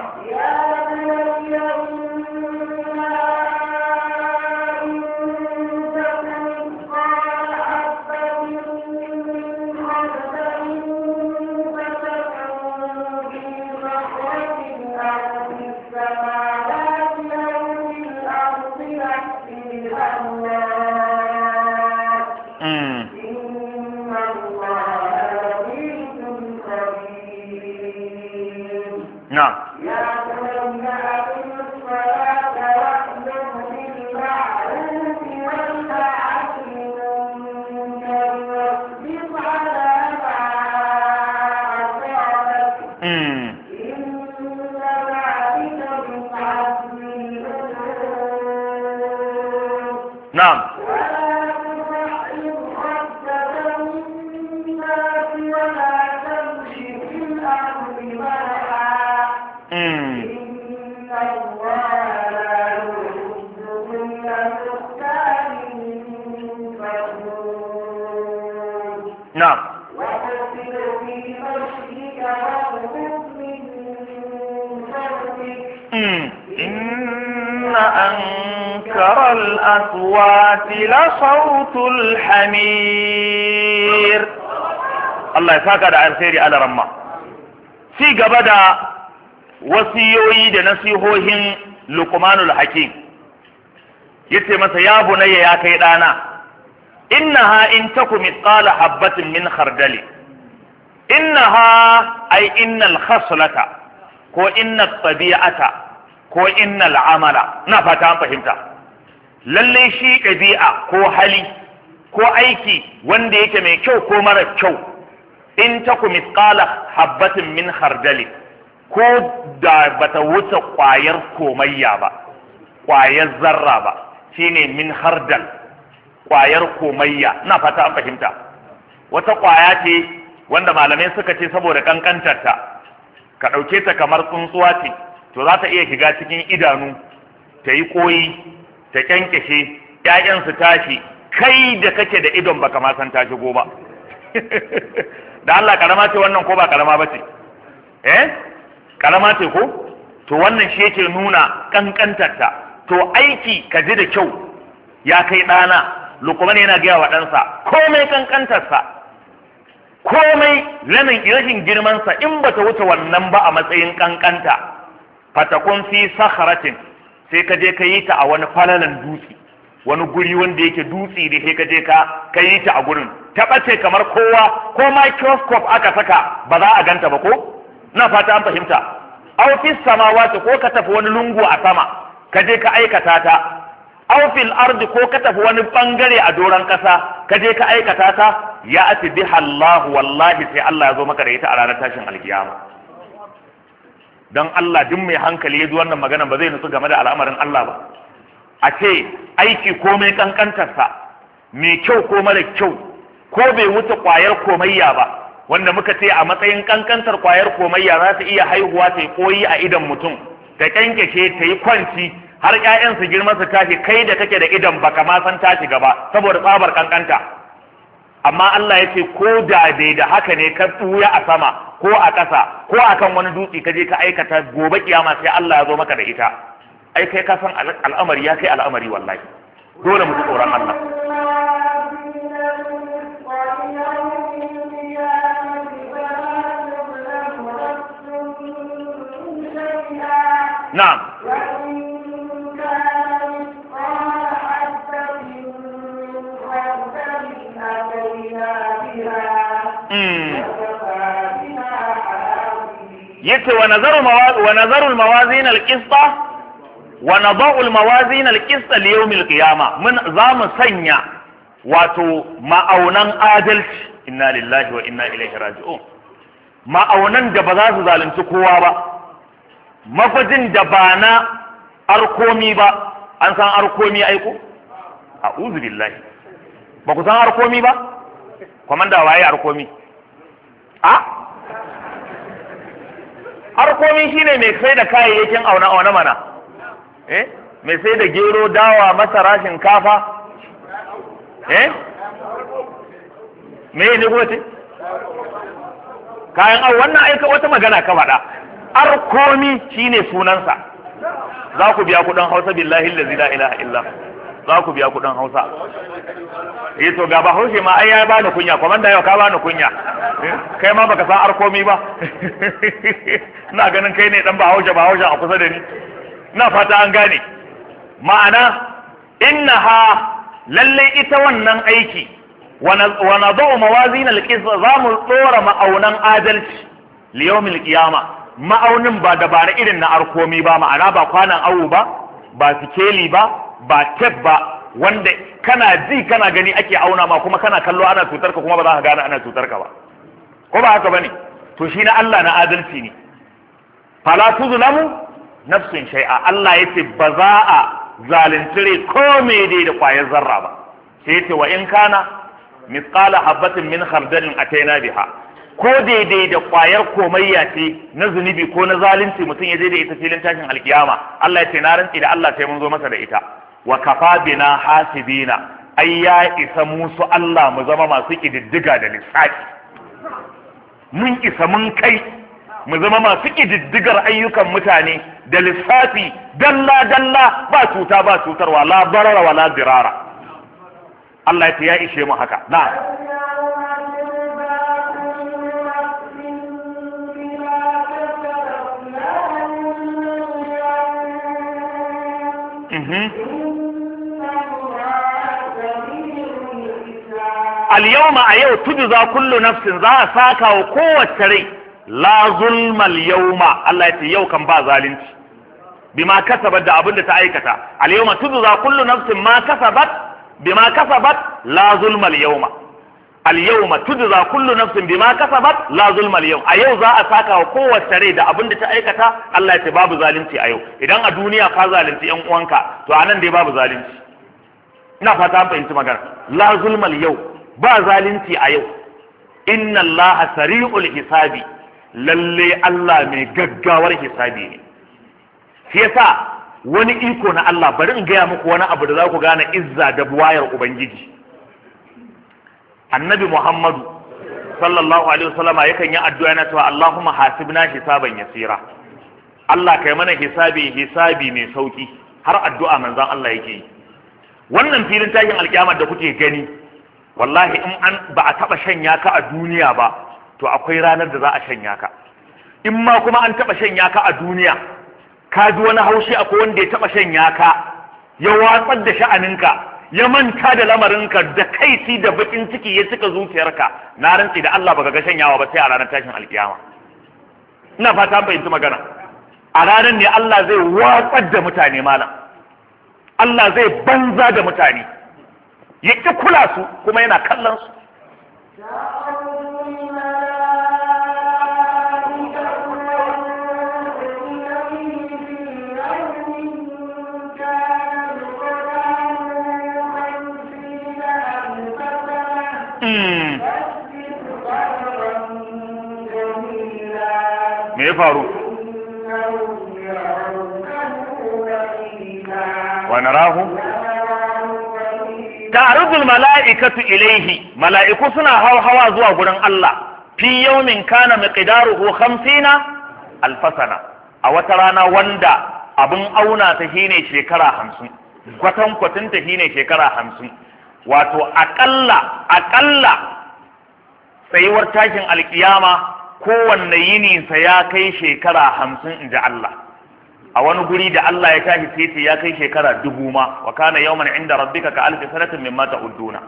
نعم. نعم. نعم. إن أنكر الأصوات لصوت الحمير. الله يساك على الخير على رمى. في قبدا وصيوي دنسيهوهم لقمان الحكيم yace masa ya bunayya ya kai dana innaha in taku mithqala habatin min khardali innaha ay innal khaslata ko innat tabi'ata ko innal amala na fata an fahimta lalle shi ɗabi'a ko hali ko aiki wanda yake mai kyau ko mara kyau in taku mithqala habatin min khardali ko da bata wuce kwayar komayya ba kwayar zarra ba shine min hardal kwayar komayya na fata an fahimta wata kwaya ce wanda malamai suka ce saboda kankantarta ka dauke ta kamar tsuntsuwa ce to za ta iya shiga cikin idanu ta yi koyi ta kyankyashe ƴaƴan su tashi kai da kake da idon baka ma san ta shigo ba da Allah karama ce wannan ko ba karama bace eh karama ce ko to wannan shi yake nuna kankantarta to aiki ka ji da kyau ya kai ɗana Luqman yana gaya wa ɗansa komai kankantarsa komai lanin rashin girmansa in bata wuce wannan ba a matsayin kankanta fatakun fi sakharatin sai ka je ka yi ta a wani falalan dutse wani guri wanda yake dutse da sai ka je ka ka yi ta a gurin ta bace kamar kowa ko microscope aka saka ba za a ganta ba ko na fata an fahimta aw fi samawati ko ka tafi wani lungu a sama ka je ka aikata ta aw fil ardi ko ka tafi wani bangare a doran kasa ka je ka aikata ta ya ati biha Allah wallahi sai Allah ya zo maka da ita a ranar tashin alkiyama. dan Allah duk mai hankali ya ji wannan magana ba zai nutsu game da al'amarin Allah ba. A ce aiki komai kankantarsa mai kyau ko mara kyau ko bai wuce kwayar komayya ba, wanda muka ce a matsayin kankantar kwayar komayya za ta iya haihuwa ta yi koyi a idan mutum, ta kankashe ta yi kwanci har ƴaƴan su girma su tashi, kai da kake da idan baka ma san tashi gaba saboda tsabar kankanta. Amma Allah ya ce ko da dai da haka ne ka tsuya a sama ko a ƙasa ko akan wani dutse ka je ka aikata, gobe kiyama sai Allah ya zo maka da ita. Ai kai ka san al'amari ya kai al'amari wallahi, dole mu tsoron Allah. Na'am. yace wa nazaru mawazin wa nazaru al-mawazin al-qista wa nadau al-mawazin al-qista li yawm al-qiyamah, mun za mu sanya wato ma'aunan adalci, inna lillahi wa inna ilaihi raji'un, ma'aunan da ba za su zalunci kowa ba, mafajin da ba na arkomi ba. An san arkomi aiko? A'udhu billahi, ba ku san arkomi ba? Komanda waye arkomi? A arkomi shine mai sai da kayayyakin auna auna mana, eh mai sai da gero, dawa, masara, shinkafa, eh me ne gote kayan au. Wannan aika wata magana ka faɗa. Arkomi shine sunansa. Za ku biya kudin Hausa billahi allazi la ilaha illa, za ku biya kudin Hausa. Eh to ga Bahaushe ma ai ya bani kunya, komanda yau ka bani kunya. Kai ma baka san arkomi ba. Ina ganin kai ne dan Bahaushe Bahaushe a kusa da ni. Ina fata an gane. Ma'ana innaha lalle ita wannan aiki wa nadau mawazin al-qist, za mu tsora ma'aunan adalci li yawmil qiyamah. Ma'aunin ba dabara irin na arkomi ba, ma'ana ba kwanan awu ba, ba sikeli ba, ba tef ba, wanda kana ji kana gani ake auna ma kuma kana kallo ana cutar ka kuma ba za ka gane ana cutar ka ba, ko ba haka bane? To shi na Allah na adalci ne. Fala tuzlamu nafsun shay'a, Allah yace ba za a zalunci rai ko me dai da kwayar zarra ba. Sai yace wa in kana mithqala habatin min khardalin ataina biha, ko daidai da kwayar komayya ce na zunubi ko na zalunci mutum ya je da ita filin tashin alkiyama, Allah ya ce na rantsi da Allah sai mun zo masa da ita. Wa kafa bina hasibina, ai ya isa musu Allah mu zama masu kididdiga da lissafi. Mun isa mun kai mu zama masu kididdigar ayyukan mutane da lissafi dalla dalla, ba cuta ba cutarwa, la barara wala dirara. Allah ya ce ya ishe mu haka. Na'am. Al-yawma a yau tujza kullu nafsin, za a saka wa kowace rai, la zulma al-yawma, Allah ya ce yau kan ba zalunci, bima kasabat da abin da ta aikata. Al-yawma tujza kullu nafsin ma kasabat bima kasabat la zulma al-yawma. Al-yawma tujza kullu nafsin bima kasabat la zulma al-yawm. A yau za a saka wa kowace rai da abin da ta aikata. Allah ya ce babu zalunci a yau. Idan a duniya ka zalunci yan uwanka, to anan dai babu zalunci. Ina fata an fahimci magana. La zulma al-yawm, ba zalunci a yau. Inna Allah sari'ul hisabi, lalle Allah mai gaggawar hisabi ne. Shi yasa wani iko na Allah, bari in gaya muku wani abu da za ku gane izza da buwayar Ubangiji. Annabi Muhammadu sallallahu alaihi wasallama yakan yi addu'a yana cewa Allahumma hasibna hisaban yasira, Allah kai mana hisabi hisabi mai sauki. Har addu'a manzon Allah yake yi. Wannan filin tashin alkiyama da kuke gani, wallahi in an ba a taba shanya ka a duniya ba, to akwai ranar da za a shanya ka. In ma kuma an taba shanya ka a duniya, ka ji wani haushi akwai wanda ya taba shanya ka, ya watsar da sha'aninka, ya manta da lamarinka, da kaici da bakin ciki ya cika zuciyarka, na rantsi da Allah baka ga shanyawa ba sai a ranar tashin alkiyama. Ina fata bai ji magana. A ranar ne Allah zai watsar da mutane malam. Allah zai banza da mutane ya ƙi kula su kuma yana kallon su. Me ya faru? Wa narahu ta'rudul mala'ikatu ilayhi, mala'iku suna hawa zuwa gurin Allah fi yawmin kana miqdaruhu khamsina alf sana, a wata rana wanda abin auna ta shine shekara hamsin, kwatan kwatin ta shine shekara hamsin, wato aƙalla aƙalla tsayuwar tashin alkiyama kowanne yini sa ya kai shekara hamsin inji Allah. A wani guri da Allah ya tashi sai ya kai shekara dubu ma, wa kana yawman inda rabbika ka alfi sanatin mimma ta'udduna.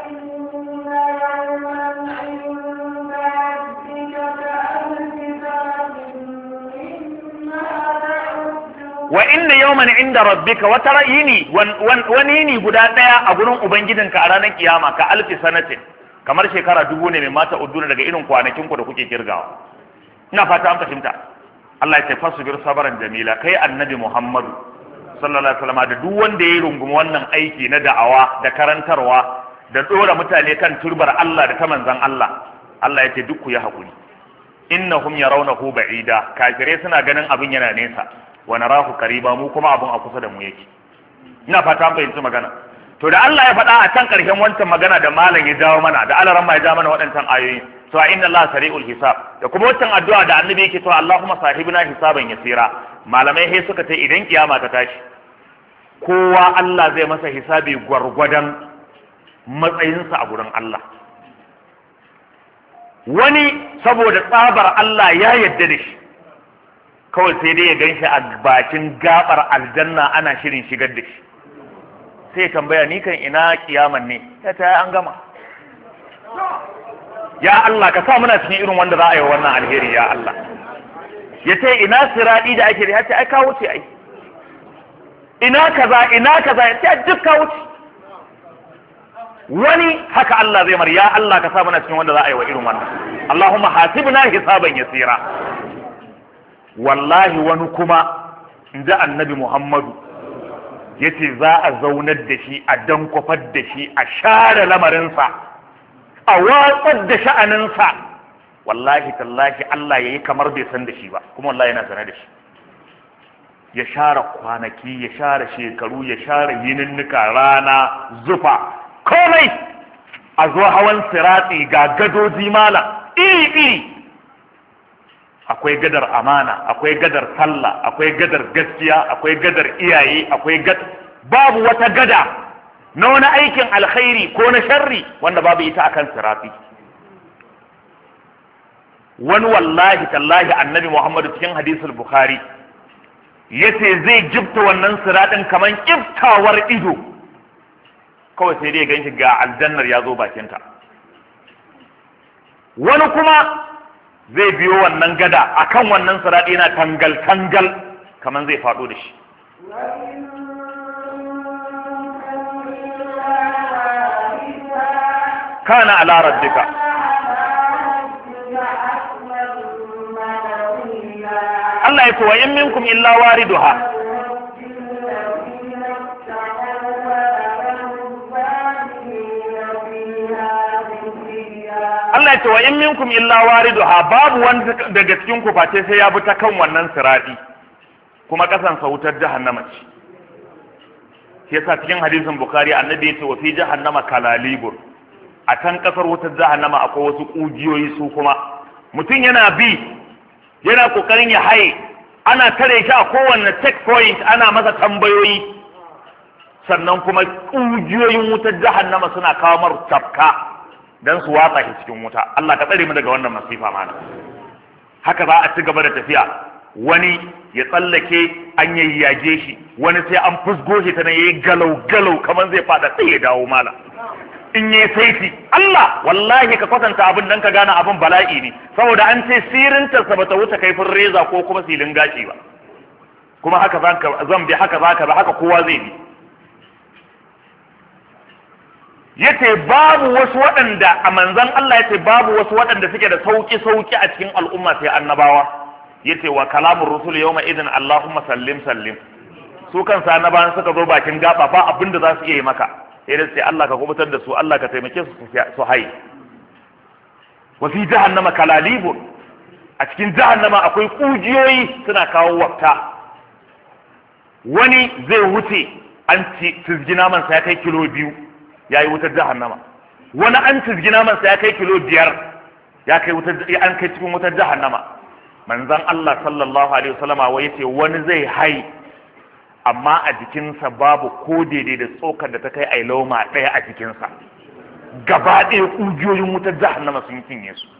Wa inna yawman inda rabbika, wata yini wani yini guda daya a gurin ubangijinka a ranar kiyama ka alfi sanatin, kamar shekara dubu ne mimma ta'udduna daga irin kwanakin ku da kuke kirgawa. Ina fata an fahimta. Allah ya ce fasbir sabaran jamila, kai annabi Muhammadu sallallahu alaihi wasallam da duk wanda ya rungumi wannan aiki na da'awa da karantarwa da dora mutane kan turbar Allah da ta manzon Allah, Allah ya ce duk ku yi hakuri. Innahum yarawnahu ba'ida, kafirai suna ganin abin yana nesa, wa narahu qariba, mu kuma abin a kusa da mu yake. Ina fata an fahimci magana. To da Allah ya faɗa a can ƙarshen wancan magana da malam ya jawo mana, da alaran ma ya jawo mana waɗancan ayoyi, to inna Allah sari'ul hisab, da kuma wancan addu'a da annabi yake to Allahumma sahibna hisaban yasira, malamai sai suka ce idan kiyama ta tashi kowa Allah zai masa hisabi gwargwadon matsayinsa a gurin Allah. Wani saboda tsabar Allah ya yadda da shi, kawai sai dai ya ganshi a bakin gabar aljanna ana shirin shigar da shi, sai ya tambaya ni kan ina kiyaman ne, ya ta an gama. Ya Allah ka sa muna cikin irin wanda za a yi wannan alheri, ya Allah. Ya ce ina siradi da ake ya ce ai ka wuce ai, ina kaza ina kaza ya ce duk ka wuce. Wani haka Allah zai mar, ya Allah ka sa muna cikin wanda za a yi wa irin wannan. Allahumma hasibna hisaban yasira. Wallahi wani kuma inji annabi Muhammadu yace za a zaunar da shi a dankwafar da shi a share lamarinsa, a watsar da sha'aninsa, wallahi tallahi Allah ya yi kamar bai san da shi ba, kuma wallahi yana sanar da shi. Ya share kwanaki, ya share shekaru, ya share yininnika, rana, zufa, komai a zo hawan siratsi ga gadoji mala iri-iri. Akwai gadar amana, akwai gadar sallah, akwai gadar gaskiya, akwai gadar iyaye, akwai gad babu wata gada na wani aikin alkhairi ko na sharri wanda babu ita akan sirafi. Wani wallahi tallahi annabi Muhammadu cikin hadisul Bukhari yace zai jibta wannan siratin kaman kiftawar ido, kawai sai dai ganshi ga aljannar ya zo bakinta. Wani kuma zai biyo wannan gada akan wannan sirati yana tangal tangal kaman zai fado da shi. kana ala rabbika Allah ya ce wa in minkum illa wariduha, Allah ya ce wa in minkum illa wariduha, babu wanda daga cikin ku face sai ya bi ta kan wannan sirati, kuma kasan sa wutar jahannama ce. Yasa cikin hadisin Bukhari annabi ya ce wa fi jahannama kalalibur, a can kasar wutar jahannama akwai wasu kugiyoyi su kuma mutum yana bi yana kokarin ya haye, ana tare shi a kowanne checkpoint ana masa tambayoyi, sannan kuma kugiyoyin wutar jahannama suna kawo mar tafka dan su watsa shi cikin wuta. Allah ka tsare mu daga wannan masifa mana. Haka za a ci gaba da tafiya, wani ya tsallake an yayyage shi, wani sai an fusgo shi ta nan yayi galau galau kamar zai fada sai ya dawo mala. In yi saiti Allah wallahi ka kwatanta abin dan ka gane abin bala'i ne, saboda an ce sirintarsa bata wuce kaifin reza ko kuma silin gashi ba, kuma haka zan bi haka zaka ba haka kowa zai bi. yace babu wasu waɗanda a manzon Allah yace babu wasu waɗanda suke da sauki sauki a cikin al'umma sai annabawa yace wa kalamur rusul yawma idin Allahumma sallim sallim su kansa annabawan suka zo bakin gaba ba abin da za su iya yi maka idan sai Allah ka kubutar da su Allah ka taimake su su hayi wa fi jahannama kalalibun a cikin jahannama akwai kujiyoyi suna kawo wafta wani zai wuce an tizgi naman sa ya kai kilo biyu ya yi wutar jahannama wani an tizgi naman sa ya kai kilo biyar ya kai wutar an kai cikin wutar jahannama manzon Allah sallallahu alaihi wasallama wai yace wani zai hai amma a jikinsa babu ko daidai da tsokar da ta kai ailoma ɗaya a jikinsa gaba ɗaya ƙugiyoyin wutar jahannama sun cinye su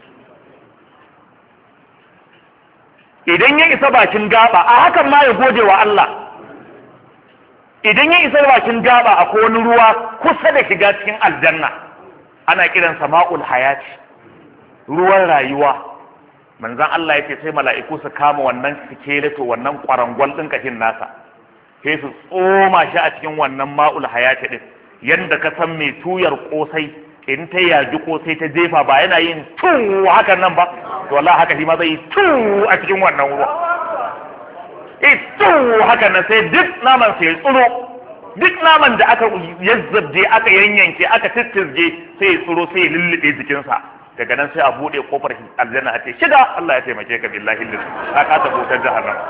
idan ya isa bakin gaba a hakan ma ya gode wa Allah idan ya isa bakin gaba a wani ruwa kusa da shiga cikin aljanna ana kiransa ma'ul hayati ruwan rayuwa manzon Allah ya ce sai mala'iku su kama wannan sikeleto wannan kwarangwal ɗin kashin nasa sai su tsoma shi a cikin wannan ma'ul hayati din yanda ka san mai tuyar kosai in ta yaji kosai ta jefa ba yana yin tu hakan nan ba to wallahi haka shi ma zai tu a cikin wannan ruwa eh tu hakan nan sai duk naman sai tsuro duk naman da aka yazzabje aka yanyanke aka tittirje sai tsuro sai lullube jikinsa daga nan sai a bude kofar aljanna a ce shiga Allah ya taimake ka billahi lillahi ka kasa botar jahannama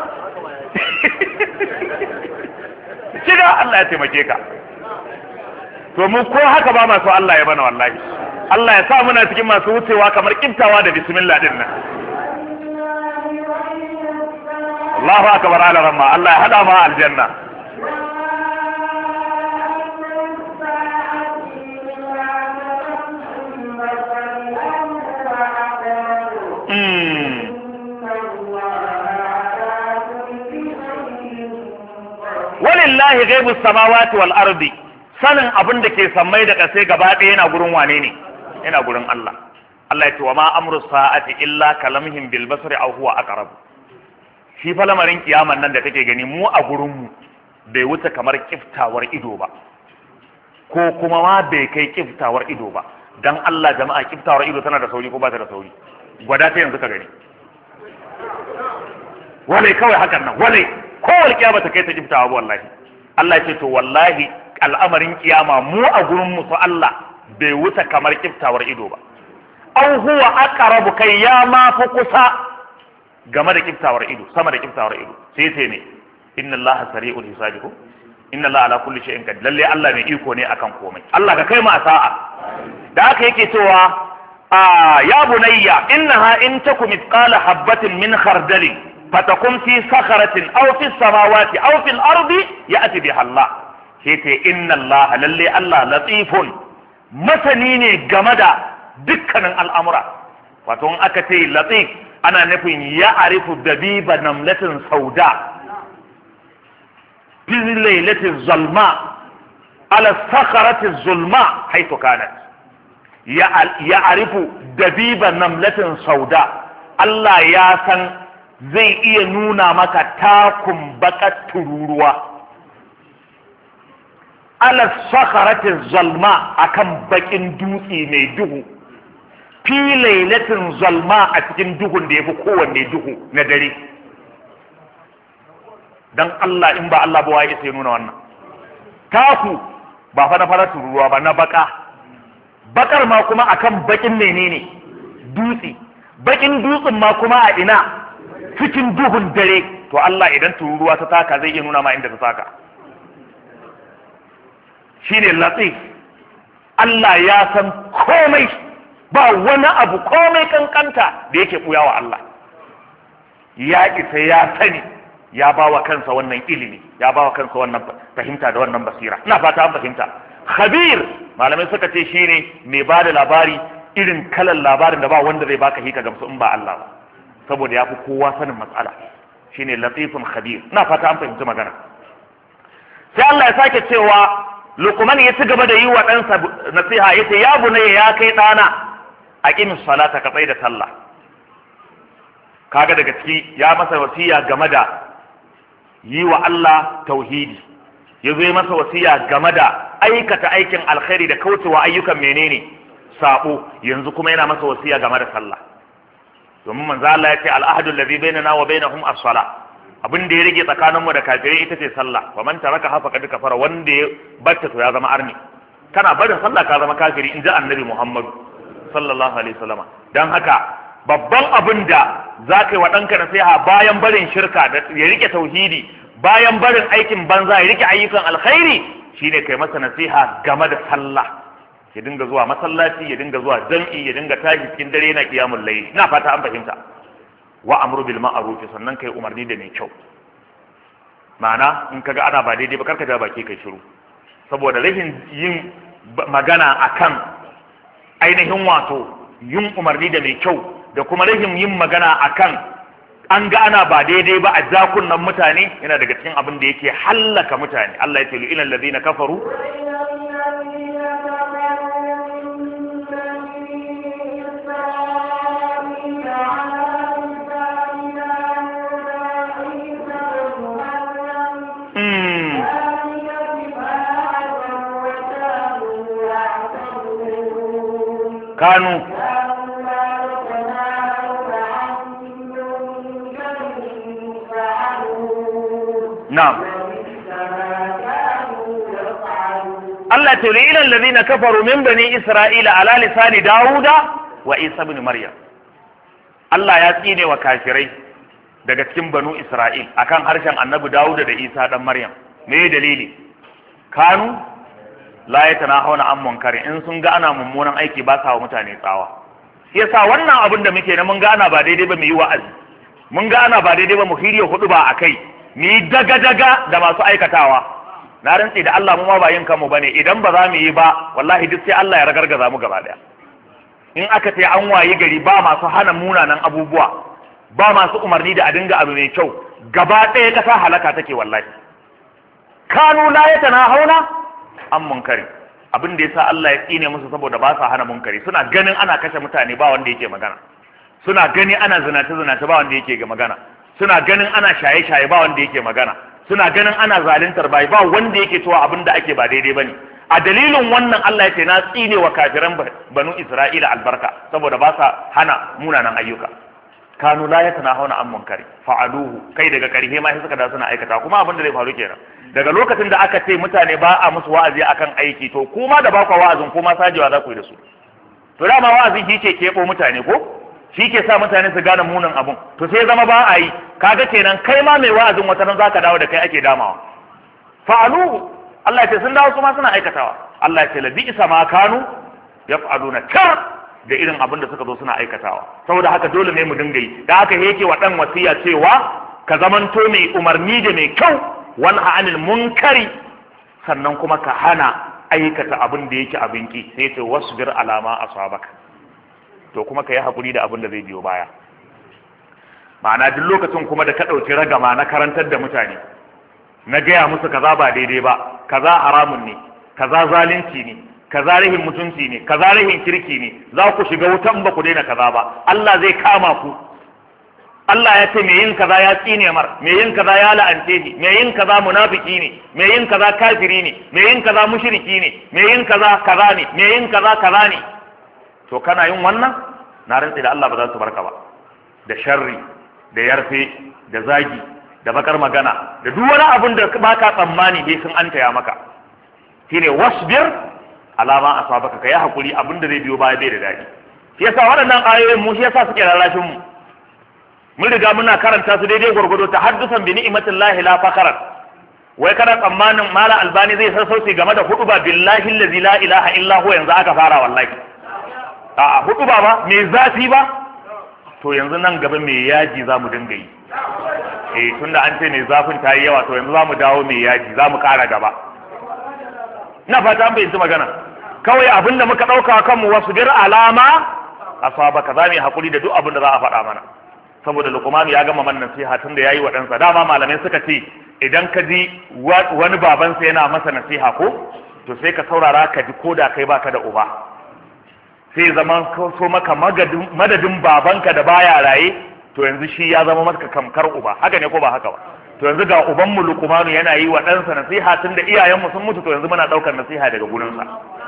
shiga Allah ya taimake ka to mu ko haka ba masu Allah ya bana wallahi Allah ya sa muna cikin masu wucewa kamar kiftawa da bismillah din nan Allahu akbar ala ramma Allah ya hada ma aljanna walillahi ghaibus samawati wal ardi sanin abin da ke sammai da ƙasai gaba ɗaya yana gurin wane ne yana gurin Allah Allah ya ce wa ma amru sa'ati illa kalamhim bil basri aw huwa aqrab shi fa lamarin kiyaman nan da kake gani mu a gurin mu bai wuce kamar kiftawar ido ba ko kuma ma bai kai kiftawar ido ba dan Allah jama'a kiftawar ido tana da sauri ko ba ta da sauri gwada ta yanzu ka gani wale kawai hakan nan wale kowal kiyama ta kai ta kiftawa wallahi Allah ya ce to wallahi al'amarin kiyama mu a gurin mu Allah bai wuce kamar kiftawar ido ba aw huwa aqrabu kai ya ma fi kusa game da kiftawar ido sama da kiftawar ido sai sai ne inna Allah sari'ul hisabi ko inna Allah ala kulli shay'in qadir lalle Allah mai iko ne akan komai Allah ka kai mu a sa'a da haka yake cewa a ya bunayya innaha in takum mithqala habatin min khardalin fatakun fi sakharatin aw fi samawati aw fil ardi ya'ti biha Allah sai ce inna Allah lalle Allah latifun masani ne game da dukkanin al'amura wato in aka ce latif ana nufin ya arifu dabiba namlatin sauda fi lailatin zalma ala sakharatin zulma haythu kanat ya ya arifu dabiba namlatin sauda Allah ya san zai iya nuna maka takun bakar tururuwa ala sakharatin zalma akan bakin dutse mai duhu fi lailatin zalma a cikin duhun da yafi kowanne duhu na dare dan Allah in ba Allah ba wai sai nuna wannan taku ba fa na fara tururuwa ba na baka bakar ma kuma akan bakin menene dutse bakin dutsen ma kuma a ina cikin duhun dare to Allah idan tururuwa ta taka zai iya nuna ma inda ta taka shine latif Allah ya san komai ba wani abu komai kankanta da yake buya wa Allah ya isa ya sani ya bawa kansa wannan ilimi ya bawa kansa wannan fahimta da wannan basira ina fata an fahimta khabir malamai suka ce shine mai bada labari irin kalan labarin da ba wanda zai baka hika gamsu in ba Allah ba saboda ya fi kowa sanin matsala shine latifun khabir ina fata an fahimci magana sai Allah ya sake cewa Luqman ya ci gaba da yi wa ɗansa nasiha yace ya bunayya ya kai ɗana aqim salata ka tsaya da sallah kaga daga ciki ya masa wasiya game da yi wa Allah tauhidi yazo ya masa wasiya game da aikata aikin alkhairi da kaucewa ayyukan menene sabo. Yanzu kuma yana masa wasiya game da sallah, domin manzo Allah ya ce al-ahdu alladhi bainana wa bainahum as-salah, abin da ya rage tsakaninmu da kafirai ita ce sallah. wa man taraka hafa kad kafara, wanda ya batta to ya zama arni. Kana barin sallah ka zama kafiri, in ji annabi Muhammadu sallallahu alaihi wasallam. Dan haka babban abin da za ka yi wa ɗanka nasiha bayan barin shirka da ya rike tauhidi, bayan barin aikin banza ya rike ayyukan alkhairi, shine kai masa nasiha game da sallah. Ya dinga zuwa masallaci, ya dinga zuwa jam'i, ya dinga tashi cikin dare na qiyamul layl. Ina fata an fahimta. Wa amru bil ma'ruf, sannan kai umarni da mai kyau. Ma'ana in kaga ana ba daidai ba karka ja baki kai shiru, saboda rashin yin magana akan ainihin wato yin umarni da mai kyau da kuma rashin yin magana akan an ga ana ba daidai ba a jakunan mutane yana daga cikin abin da yake hallaka mutane. Allah ya ce ila allazina kafaru kanu na'am. Allah ta yi ilal ladina kafaru min bani Isra'ila ala lisani Dawuda wa Isa ibn Maryam. Allah ya tsine wa kafirai daga cikin banu Isra'il akan harshen Annabi Dawuda da Isa dan Maryam. Me dalili? Kanu la yatanahawna an munkari, in sun ga ana mummunan aiki ba sa wa mutane tsawa. Yasa wannan abin da muke na mun ga ana ba daidai ba mu yi wa'azi, mun ga ana ba daidai ba mu hiriya hudu ba akai, ni daga daga da masu aikatawa. Na rantsi da Allah mu ma ba yin kanmu bane, idan ba za mu yi ba wallahi duk sai Allah ya ragargaza mu gaba daya. In aka ce an wayi gari ba masu hana munanan abubuwa, ba masu umarni da a dinga abu mai kyau, gaba ɗaya kasa halaka take wallahi. Kanu la yatanahawna an munkari, abin da yasa Allah ya tsine musu saboda ba sa hana munkari. Suna ganin ana kashe mutane ba wanda yake magana, suna gani ana zinace zinace ba wanda yake magana, suna ganin ana shaye shaye ba wanda yake magana, suna ganin ana zaluntar bai ba wanda yake cewa abin da ake ba daidai bane. A dalilin wannan Allah ya ce na tsine wa kafiran banu Isra'ila albarka saboda ba sa hana munanan ayyuka. Kanu la yatanahawna an munkari fa'aluhu, kai daga karhe ma sai suka da suna aikata. Kuma abin da zai faru kenan, daga lokacin da aka ce mutane ba a musu wa'azi akan aiki, to kuma da ba ku wa'azin kuma sajewa za ku yi da su. To dama wa'azin shi ke kebo mutane ko shi ke sa mutane su gane munin abun, to sai zama ba a yi. Kaga kenan kai ma mai wa'azin wata nan zaka dawo da kai ake damawa. Fa'aluhu, Allah ya ce sun dawo su ma suna aikatawa. Allah ya ce la bi'sa ma kanu yaf'aluna, kar da irin abin da suka zo suna aikatawa. Saboda haka dole ne mu dinga yi. Da haka yake wa dan wasiya cewa ka zamanto mai umarni da mai kyau, wanha anil munkari, sannan kuma ka hana aikata abin da yake abin ki. Sai ce wasbir alama asabaka, to kuma ka yi hakuri da abin da zai biyo baya. Ma'ana duk lokacin kuma da ka ɗauki ragama na karantar da mutane, na gaya musu kaza ba daidai ba, kaza haramun ne, kaza zalunci ne, kaza rahin mutunci ne, kaza rahin kirki ne, za ku shiga wutan ba ku daina kaza ba, Allah zai kama ku. Allah ya ce me yin kaza ya tsine mar, me yin kaza ya la'ance shi, me yin kaza munafiki ne, me yin kaza kafiri ne, me yin kaza mushriki ne, me yin kaza kaza ne, me yin kaza kaza ne. To kana yin wannan, na rantsi da Allah ba za su barka ba. Da sharri, da yarfe, da zagi, da bakar magana, da duk wani abin da baka tsammani dai sun antaya maka. Shine wasbir alama asabaka, kai hakuri, abin da zai biyo baya bai da dadi. Shi yasa waɗannan ayoyin mu shi yasa suke lalashin mu. Mun riga muna karanta su daidai gwargwado, ta haddusan bi ni'matillahi la fakarat. Wai kana tsammanin Malam Albani zai sassauci game da huduba billahi allazi la ilaha illa huwa yanzu aka fara wallahi. A huduba ba me zafi ba, to yanzu nan gaba me yaji za mu dinga yi. Eh tunda an ce ne zafin ta yi yawa, to yanzu za mu dawo me yaji, za mu kara gaba. Ina fata an bayyana magana. Kawai abinda muka dauka kanmu wasu bir alama asabaka, za mu yi hakuri da duk abin da za a faɗa mana. Saboda Luqman ya gama man nasiha tun da yayi wa ɗansa. Dama malamai suka ce idan ka ji wani babansa yana masa nasiha ko, to sai ka saurara ka ji koda kai baka da uba, sai zaman so maka madadin babanka da baya raye, to yanzu shi ya zama maka kamkar uba. Haka ne ko ba haka ba? to yanzu ga ubanmu Luqmanu yana yi wa ɗansa nasiha tun da iyayenmu sun mutu to yanzu muna ɗaukar nasiha daga gurinsa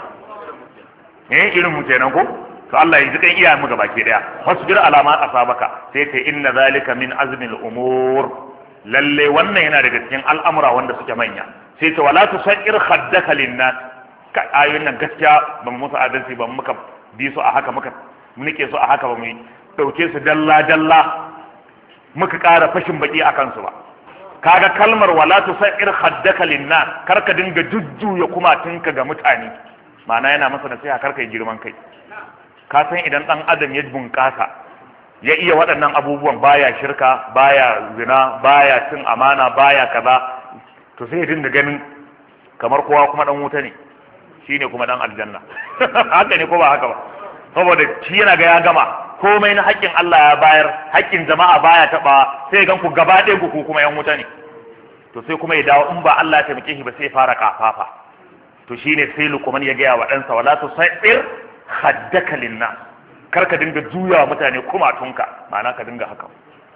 eh irin mu kenan ko to Allah ya ji kan iyayenmu gabaki daya wasbir alama asabaka sai ta inna zalika min azmil umur lalle wannan yana daga cikin al'amura wanda suke manya sai ta wala tusair khaddaka linnas ka ayoyin nan gaskiya ban musu adalci ban muka bi su a haka muka nike su a haka ba mu dauke su dalla dalla muka ƙara fashin baki akan su ba kaga kalmar wala tusair khaddaka linnas karka dinga jujjuya kumatunka ga mutane ma'ana yana masa nasiha karka yi girman kai ka san idan dan adam ya bunƙasa ya iya waɗannan abubuwan baya shirka baya zina baya cin amana baya kaza to sai ya dinga ganin kamar kowa kuma dan wuta ne shine kuma dan aljanna haka ne ko ba haka ba saboda shi yana ga ya gama komai na haƙƙin Allah ya bayar haƙƙin jama'a baya taɓa sai gan ku gaba ɗaya ku kuma yan wuta ne to sai kuma ya dawo in ba Allah ya taimake shi ba sai ya fara kafafa to shine sai Luqman ya gaya wa ɗansa wala tusair haddaka linnas kar ka dinga juya mutane kumatunka ma'ana ka dinga haka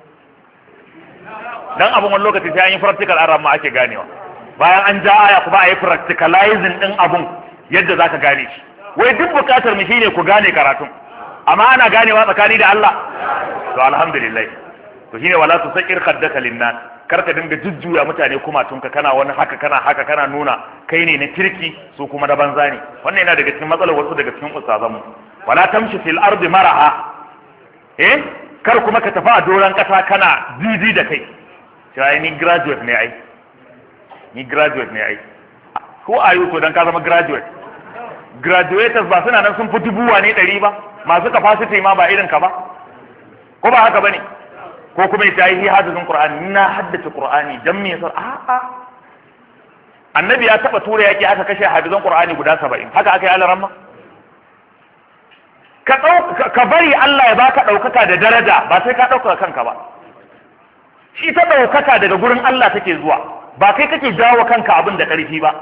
dan abun wani lokaci sai an yi practical an ramma ake ganewa bayan an ja aya kuma a yi practicalizing din abun yadda zaka gane shi wai duk bukatar mu shine ku gane karatun amma ana ganewa tsakani da Allah to alhamdulillah to shine wala tusair haddaka linnas kar ka dinga jujjuya mutane kumatunka kana wani haka kana haka kana nuna kai ne na kirki su kuma da banza ne wannan yana daga cikin matsalar wasu daga cikin ustazanmu wala tamshi fil ardi maraha eh kar kuma ka tafi a doran kasa kana zizi da kai sai ni graduate ne ai ni graduate ne ai ko ayu to dan ka zama graduate graduates ba suna nan sun fi dubuwa ne ɗari ba masu capacity ma ba irin ka ba ko ba haka bane ko kuma ya yi hadisin Qur'ani na haddace Qur'ani dan me yasa a'a annabi ya taba tura yaki aka kashe hadisan Qur'ani guda saba'in haka aka yi alaramma ka ka bari Allah ya baka daukaka da daraja ba sai ka dauka kanka ba shi ta daukaka daga gurin Allah take zuwa ba kai kake jawo kanka abin da karfi ba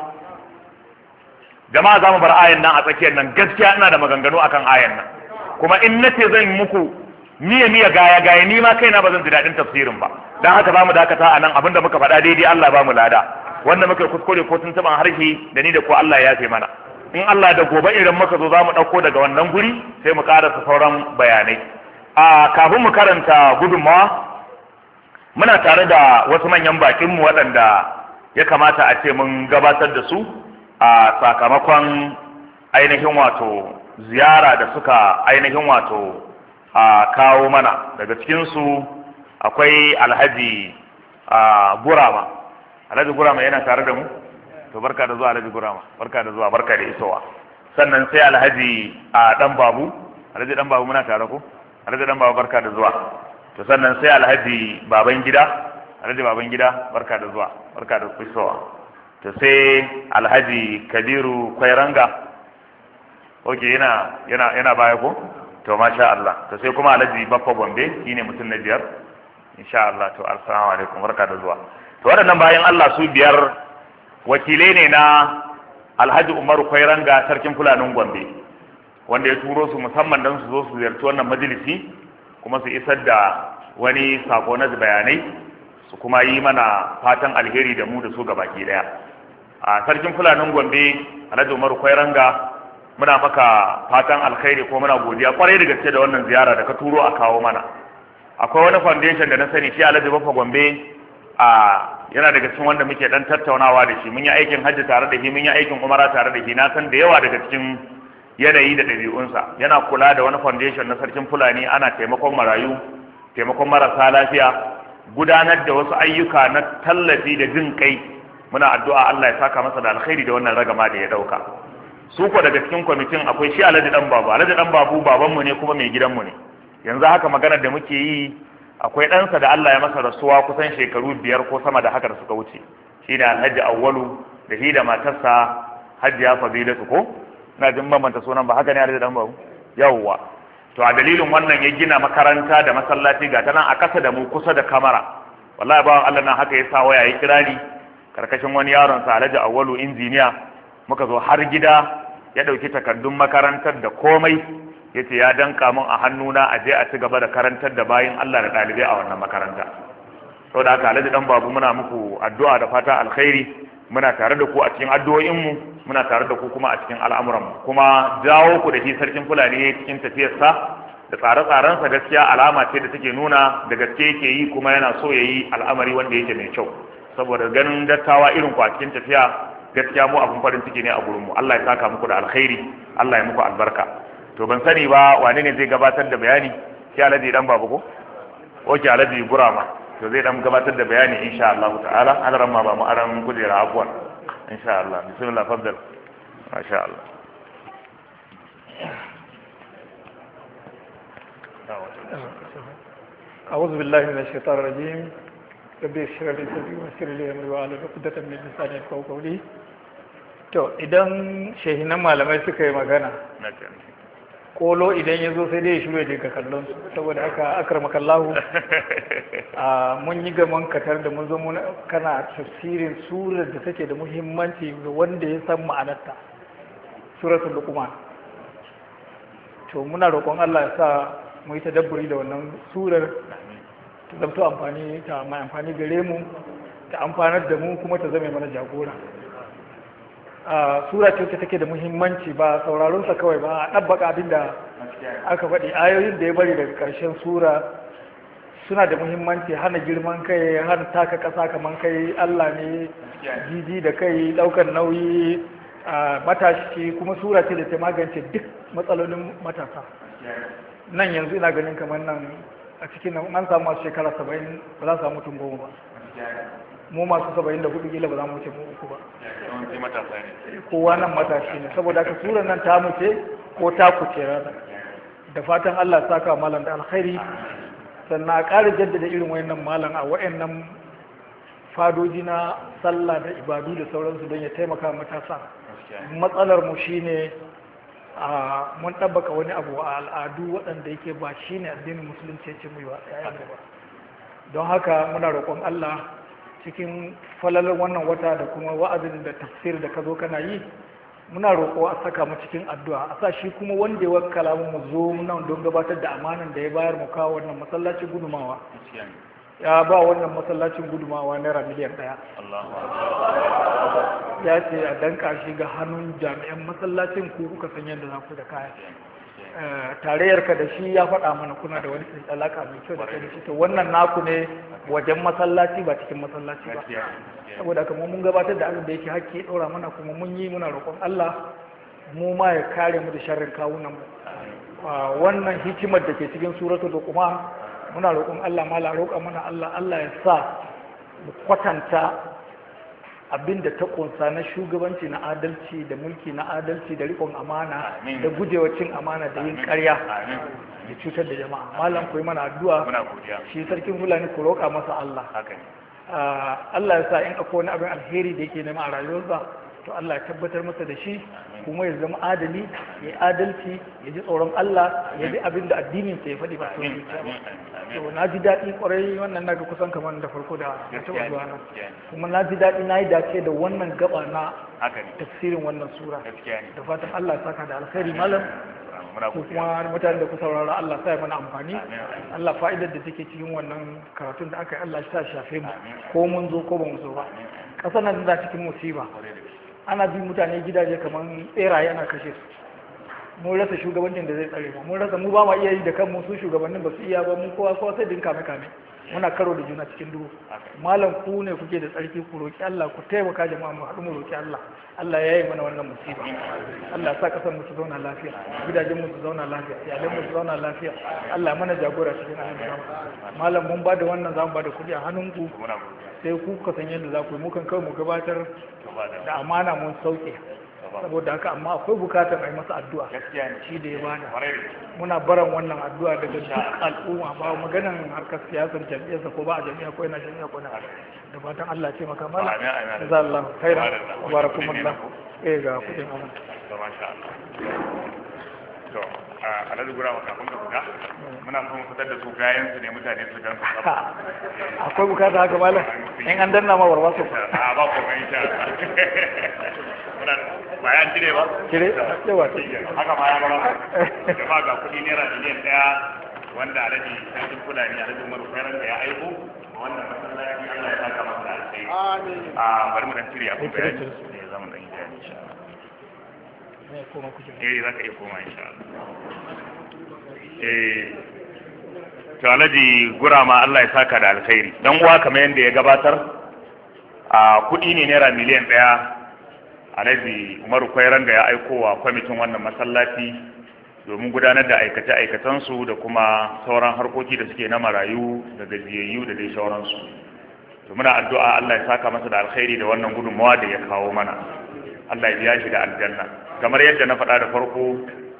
jama'a zamu bar ayan nan a tsakiyar nan gaskiya ina da maganganu akan ayan nan kuma in nace zan muku miya miya gaya gaya ni ma kaina ba zan ji daɗin tafsirin ba dan haka zamu dakata a nan abinda muka faɗa daidai Allah ba mu lada wanda muka kuskure ko tuntuban harshe da ni da ko Allah ya yafe mana in Allah da gobe idan muka zo zamu ɗauko daga wannan guri sai mu karasa sauran bayanai a kafin mu karanta gudunmawa muna tare da wasu manyan bakin mu waɗanda ya kamata a ce mun gabatar da su a sakamakon ainihin wato ziyara da suka ainihin wato a kawo mana daga cikinsu akwai alhaji a burama alhaji burama yana tare da mu to barka da zuwa alhaji burama barka da zuwa barka da isowa sannan sai alhaji a dan babu alhaji dan babu muna tare ko alhaji dan babu barka da zuwa to sannan sai alhaji baban gida alhaji baban gida barka da zuwa barka da isowa to sai alhaji kabiru kwairanga oke yana yana yana baya ko to masha Allah to sai kuma alhaji baffa gombe shine mutum na biyar insha Allah to assalamu alaikum barka da zuwa to waɗannan bayan Allah su biyar wakilai ne na alhaji umaru kwairanga sarkin fulanin gombe wanda ya turo su musamman don su zo su ziyarci wannan majalisi kuma su isar da wani sako na bayanai su kuma yi mana fatan alheri da mu da su gabaki daya a sarkin fulanin gombe alhaji umaru kwairanga muna maka fatan alkhairi ko muna godiya kwarai da gaske da wannan ziyara da ka turo a kawo mana akwai wani foundation da na sani shi Alhaji Baffa Gombe a yana daga cikin wanda muke dan tattaunawa da shi mun yi aikin hajji tare da shi mun yi aikin umara tare da shi na san da yawa daga cikin yanayi da ɗabi'unsa yana kula da wani foundation na sarkin Fulani ana taimakon marayu taimakon marasa lafiya gudanar da wasu ayyuka na tallafi da jin kai muna addu'a Allah ya saka masa da alkhairi da wannan ragama da ya dauka su ko daga cikin kwamitin akwai shi Alhaji dan babu Alhaji dan babu babanmu ne kuma mai gidanmu ne yanzu haka maganar da muke yi akwai ɗansa da Allah ya masa rasuwa kusan shekaru biyar ko sama da haka da suka wuce shi ne Alhaji Awwalu da shi da matarsa Hajiya Fadilatu ko ina jin bambanta sunan ba haka ne Alhaji dan babu yawwa to a dalilin wannan ya gina makaranta da masallaci ga tanan a kasa da mu kusa da kamara wallahi bawan Allah nan haka ya sa waya ya kirari karkashin wani yaron sa Alhaji Awwalu injiniya muka zo har gida ya ɗauki takardun makarantar da komai ya ce ya danka mun a hannuna a je a ci gaba da karantar da bayin Allah da ɗalibai a wannan makaranta saboda haka Alhaji dan babu muna muku addu'a da fata alkhairi, muna tare da ku a cikin addu'o'in mu, muna tare da ku kuma a cikin al'amuran mu, kuma jawo ku da shi sarkin Fulani cikin tafiyarsa da tsare-tsarensa gaskiya alama ce da take nuna da gaske yake yi kuma yana so yayi al'amari wanda yake mai kyau, saboda ganin dattawa irin ku a cikin tafiya gaskiya mu abun farin ciki ne a gurin mu. Allah ya saka muku da alkhairi, Allah ya muku albarka. To ban sani ba wane ne zai gabatar da bayani? Shi Alhaji dan babu ko? Oke, Alhaji Burama. To zai dan gabatar da bayani insha Allah ta'ala. An ramma ba mu aran kujera afwan. Insha Allah. Bismillah faddal. Masha Allah. أعوذ بالله من الشيطان الرجيم. ربي اشرح لي صدري ويسر لي أمري واحلل عقدة من لساني يفقهوا قولي. To idan shehinan malamai suka yi magana, kolo idan ya zo sai dai ya shiru ya daga kallon su, saboda aka akramakallahu a mun yi gaman katar da mun zo kana tafsirin surar da take da muhimmanci ga wanda ya san ma'anarta, suratul luqman. To muna roƙon Allah ya sa mu yi tadabburi da wannan surar ta zamto amfani ta mai amfani gare mu, ta amfanar da mu kuma ta zame mana jagora. a sura ce wacce take da muhimmanci ba sauraronsa kawai ba a ɗabbaka abin da aka faɗi. ayoyin da ya bari daga ƙarshen sura suna da muhimmanci, hana girman kai, hana taka ƙasa kamar kai Allah ne, jiji da kai, ɗaukar nauyi, a matashi, kuma sura ce da ta magance duk matsalolin matasa. Nan yanzu ina ganin kamar nan a cikin an samu masu shekara saba'in ba za su samu mutum goma ba, mu masu saba'in da hudu gila ba za mu wuce mu uku ba, kowa nan matashi ne. Saboda haka surar nan ta muce ko ta kuce rana, da fatan Allah saka malam da alkhairi, sannan a ƙara jaddada irin wayannan malam a wayannan fadoji na sallah da ibadu da sauransu don ya taimaka matasa. Matsalar mu shine a mun tabbaka wani abu a al'adu waɗanda yake ba shine addinin musulunci ya ce mu yi wa yayan ba. Don haka muna roƙon Allah cikin falalar wannan wata da kuma wa'azin da tafsir da ka zo kana yi, muna roƙo a saka mu cikin addu'a, a sa shi kuma wanda ya wakkala mu zo nan don gabatar da amanan da ya bayar mu kawo wannan masallacin gudumawa. Ya ba wannan masallacin gudumawa naira miliyan ɗaya. Ya ce a danka shi ga hannun jami'an masallacin ku kuka san yadda za ku da kaya. Tarayyarka da shi ya faɗa mana kuna da wani alaka mai kyau da kai da shi, to wannan naku ne wajen masallaci ba cikin masallaci ba. Saboda haka mun gabatar da abin da yake hakki ya ɗora mana, kuma mun yi muna roƙon Allah mu ma ya kare mu da sharrin kawunan mu. Wannan hikimar da ke cikin suratul luqman muna roƙon Allah ma la roƙa mana Allah Allah ya sa mu kwatanta abinda ta kunsa na shugabanci na adalci da mulki na adalci da riƙon amana da gujewa cin amana da yin ƙarya da cutar da jama'a. Malam ku yi mana addu'a, shi sarkin Fulani ku roƙa masa Allah. Allah ya sa in akwai wani abin alheri da yake nema a rayuwarsa, to Allah ya tabbatar masa da shi, kuma ya zama adali, ya yi adalci, ya ji tsoron Allah, ya bi abin da addinin sa ya faɗi ba to to na ji daɗi ƙwarai, wannan naga kusan kamar da farko da ta taɓa zuwa nan, kuma na ji daɗi na yi dace da wannan gaba na tafsirin wannan sura. Da fatan Allah ya saka da alkhairi malam, ko kuma mutane da ku saurara Allah sa ya mana amfani. Allah fa'idar da take cikin wannan karatun da aka yi Allah ya shafe mu, ko mun zo ko ba mu zo ba. Ƙasar nan da cikin musiba, ana bi mutane gidaje kamar tseraye ana kashe su. Mun rasa shugabancin da zai tsare mu, mun rasa mu ba ma iya yi da kanmu, su shugabannin ba su iya ba, mun kowa kowa sai din kame kame, muna karo da juna cikin duhu. Malam ku ne kuke da tsarki, ku roki Allah, ku taimaka jama'a mu haɗu mu roki Allah, Allah ya yi mana wannan musiba. Allah ya sa kasar mu su zauna lafiya, gidajen mu su zauna lafiya, iyalan mu su zauna lafiya. Allah mana jagora cikin al'amura. Malam mun ba da wannan, za mu ba da kuɗi a hannunku, sai ku ka san yadda za ku yi, mu kan kawai mu gabatar da amana mun sauke. Saboda haka amma akwai bukatar a yi masa addu'a shi da ya bada. Muna baran wannan addu'a daga duk al'umma, ba maganan harkar siyasar jam'iyyarsa ko ba a jam'iyya ko yana jam'iyya ko na, da fatan Allah ce maka mala za Allah khaira wa barakumullah. Eh ga kudin aman to a alal gura maka kun ga muna son fitar da su gayan su ne mutane su gan su. Akwai bukata haka mala in an danna ma warwa su a ba ko ga insha Allah bayan cire ba cire yawa haka ma ya bara jama'a ga kudi naira miliyan daya wanda alaji sarkin Fulani alaji Umaru Kairan da ya aiko wannan masallaci a bari mu dan cire abin bayani ne zamu dan yi bayani insha Allah eh zaka iya koma insha Allah eh to Alhaji Gurama Allah ya saka da alkhairi dan uwa kamar yanda ya gabatar a kudi ne naira miliyan ɗaya Alhaji Umaru Kwairanga ya aiko wa kwamitin wannan masallaci domin gudanar da aikace-aikacensu da kuma sauran harkoki da suke na marayu da gajiyayyu da dai sauransu. To muna addu'a Allah ya saka masa da alkhairi da wannan gudunmawa da ya kawo mana. Allah ya biya shi da aljanna. Kamar yadda na faɗa da farko,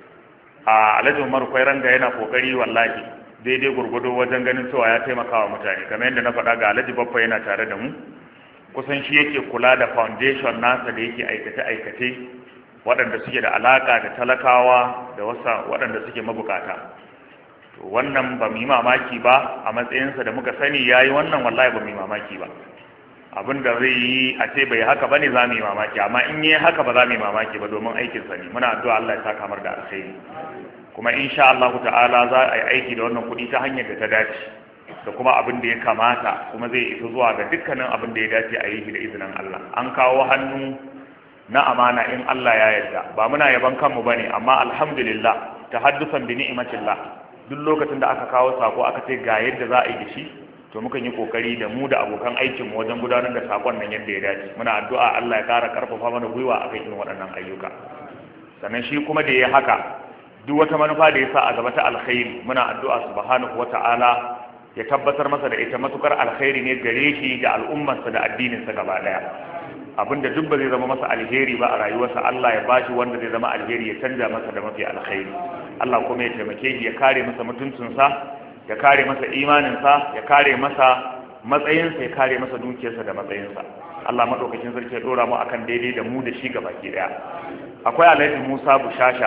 a Alhaji Umar Kwairanga yana kokari wallahi daidai gurgudo wajen ganin cewa ya taimaka wa mutane. Kamar yadda na faɗa ga Alhaji Baffa yana tare da mu. Kusan shi yake kula da foundation nasa da yake aikace-aikace waɗanda suke da alaƙa da talakawa da wasa waɗanda suke mabukata. To wannan ba mu yi mamaki ba a matsayinsa da muka sani ya yi wannan wallahi ba mu yi mamaki ba. Abin da zai yi a ce bai haka ba ne za mu yi mamaki, amma in yi haka ba za mu yi mamaki ba domin aikinsa ne. Muna addu'a Allah ya sa kamar da alkhairi. Kuma insha Allah ta'ala za a yi aiki da wannan kuɗi ta hanyar da ta dace da kuma abin da ya kamata kuma zai isa zuwa ga dukkanin abin da ya dace a yi da izinin Allah. An kawo hannu na amana in Allah ya yarda ba muna yaban kanmu bane amma alhamdulillah tahaddusan bi ni'matillah duk lokacin da aka kawo sako aka ce ga yadda za a yi shi to mukan yi kokari da mu da abokan aikin mu wajen gudanar da sakon nan yadda ya dace. Muna addu'a Allah ya kara karfafa mana gwiwa akan irin waɗannan ayyuka. Sannan shi kuma da ya haka duk wata manufa da ya sa a gaba ta alkhairi muna addu'a subhanahu wata'ala ya tabbatar masa da ita matukar alkhairi ne gare shi da al'ummarsa da addininsa gaba daya. Abinda duk ba zai zama masa alheri ba a rayuwarsa Allah ya bashi wanda zai zama alheri ya canja masa da mafi alkhairi. Allah kuma ya taimake shi ya kare masa mutuncinsa, ya kare masa imaninsa, ya kare masa matsayinsa, ya kare masa dukiyarsa da matsayinsa. Allah madaukakin sarki ya dora mu akan daidai da mu da shi gabaki daya. Akwai Alhaji Musa Bushasha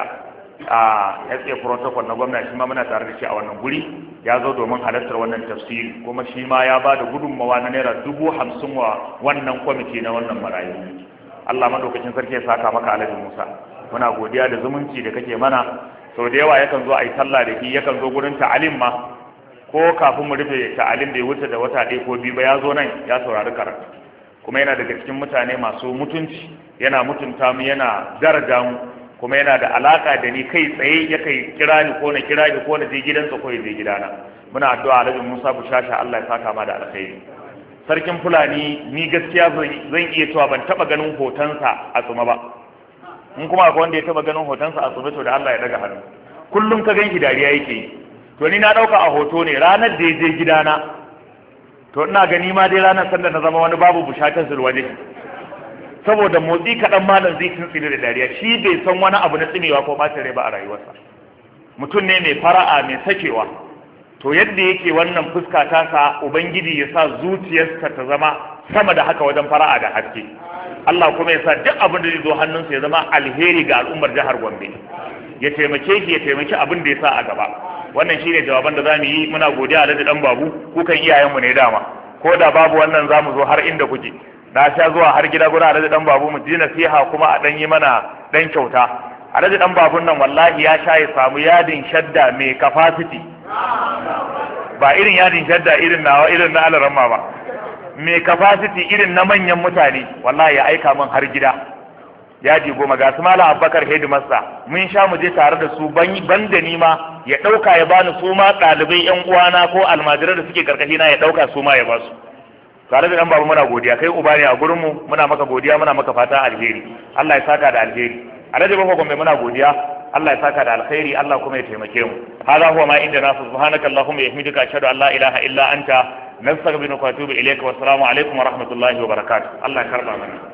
a S A protocol na gwamnati shi ma muna tare da shi a wannan guri ya zo domin halartar wannan tafsiri kuma shi ma ya ba da gudunmawa na naira dubu hamsin wa wannan kwamiti na wannan marayu. Allah madaukakin sarki ya saka maka Alhaji Musa, muna godiya da zumunci da kake mana. Sau da yawa yakan zo a yi sallah da shi, yakan zo gurin ta'alim ma ko kafin mu rufe ta'alim bai wuce da wata ɗaya ko biyu ba ya zo nan ya saurari karatu kuma yana daga cikin mutane masu mutunci, yana mutunta mu, yana daraja mu, kuma yana da alaka da ni kai tsaye ya kai kira ni ko na kira ni ko na je gidansa ko ya je gidana. Muna addu'a Alhaji Musa Bushasha Allah ya saka ma da alkhairi. Sarkin Fulani ni gaskiya zan iya cewa ban taba ganin hotonsa a tsuma ba. In kuma akwai wanda ya taba ganin hotonsa a tsuma to da Allah ya daga hannu. Kullum ka ganki dariya yake yi. To ni na dauka a hoto ne ranar da ya je gidana. To ina gani ma dai ranar sanda na zama wani babu Bushatan Zulwaje. Saboda motsi kaɗan malam zai tuntsire da dariya, shi bai san wani abu na tsinewa ko ɓacin rai ba a rayuwarsa. Mutum ne mai fara'a mai sakewa. To yadda yake wannan fuska ta sa Ubangiji ya sa zuciyarsa ta zama sama da haka wajen fara'a da haske. Allah kuma ya sa duk abin da zai zo hannunsa ya zama alheri ga al'ummar jihar Gombe. Ya taimake shi ya taimaki abin da ya sa a gaba. Wannan shine jawaban da zamu yi. Muna godiya da dan babu, kukan iyayenmu ne dama. Ko da babu wannan zamu zo har inda kuke. Na sha zuwa har gida gurin Alhaji dan babu mu ji nasiha kuma a dan yi mana dan kyauta. Alhaji dan babun nan wallahi ya sha ya samu yadin shadda mai capacity. Ba irin yadin shadda irin nawa irin na alaramma ba. Mai capacity irin na manyan mutane wallahi ya aika min har gida. Yaji goma ga su Malam Abubakar Headmaster mun sha mu je tare da su ban da ni ma ya dauka ya bani su ma dalibai yan uwana ko almajirai da suke karkashi na ya dauka su ma ya basu. Tare da dan babu muna godiya, kai uba ne a gurin mu, muna maka godiya, muna maka fata alheri. Allah ya saka da alheri. Alhaji Bako Gombe muna godiya, Allah ya saka da alkhairi, Allah kuma ya taimake mu. Hada huwa ma inda nasu subhanaka allahumma yahmiduka ashhadu an la ilaha illa anta nastaghfiruka wa atubu ilayka wa assalamu alaikum wa rahmatullahi wa barakatuh. Allah ya karba mana.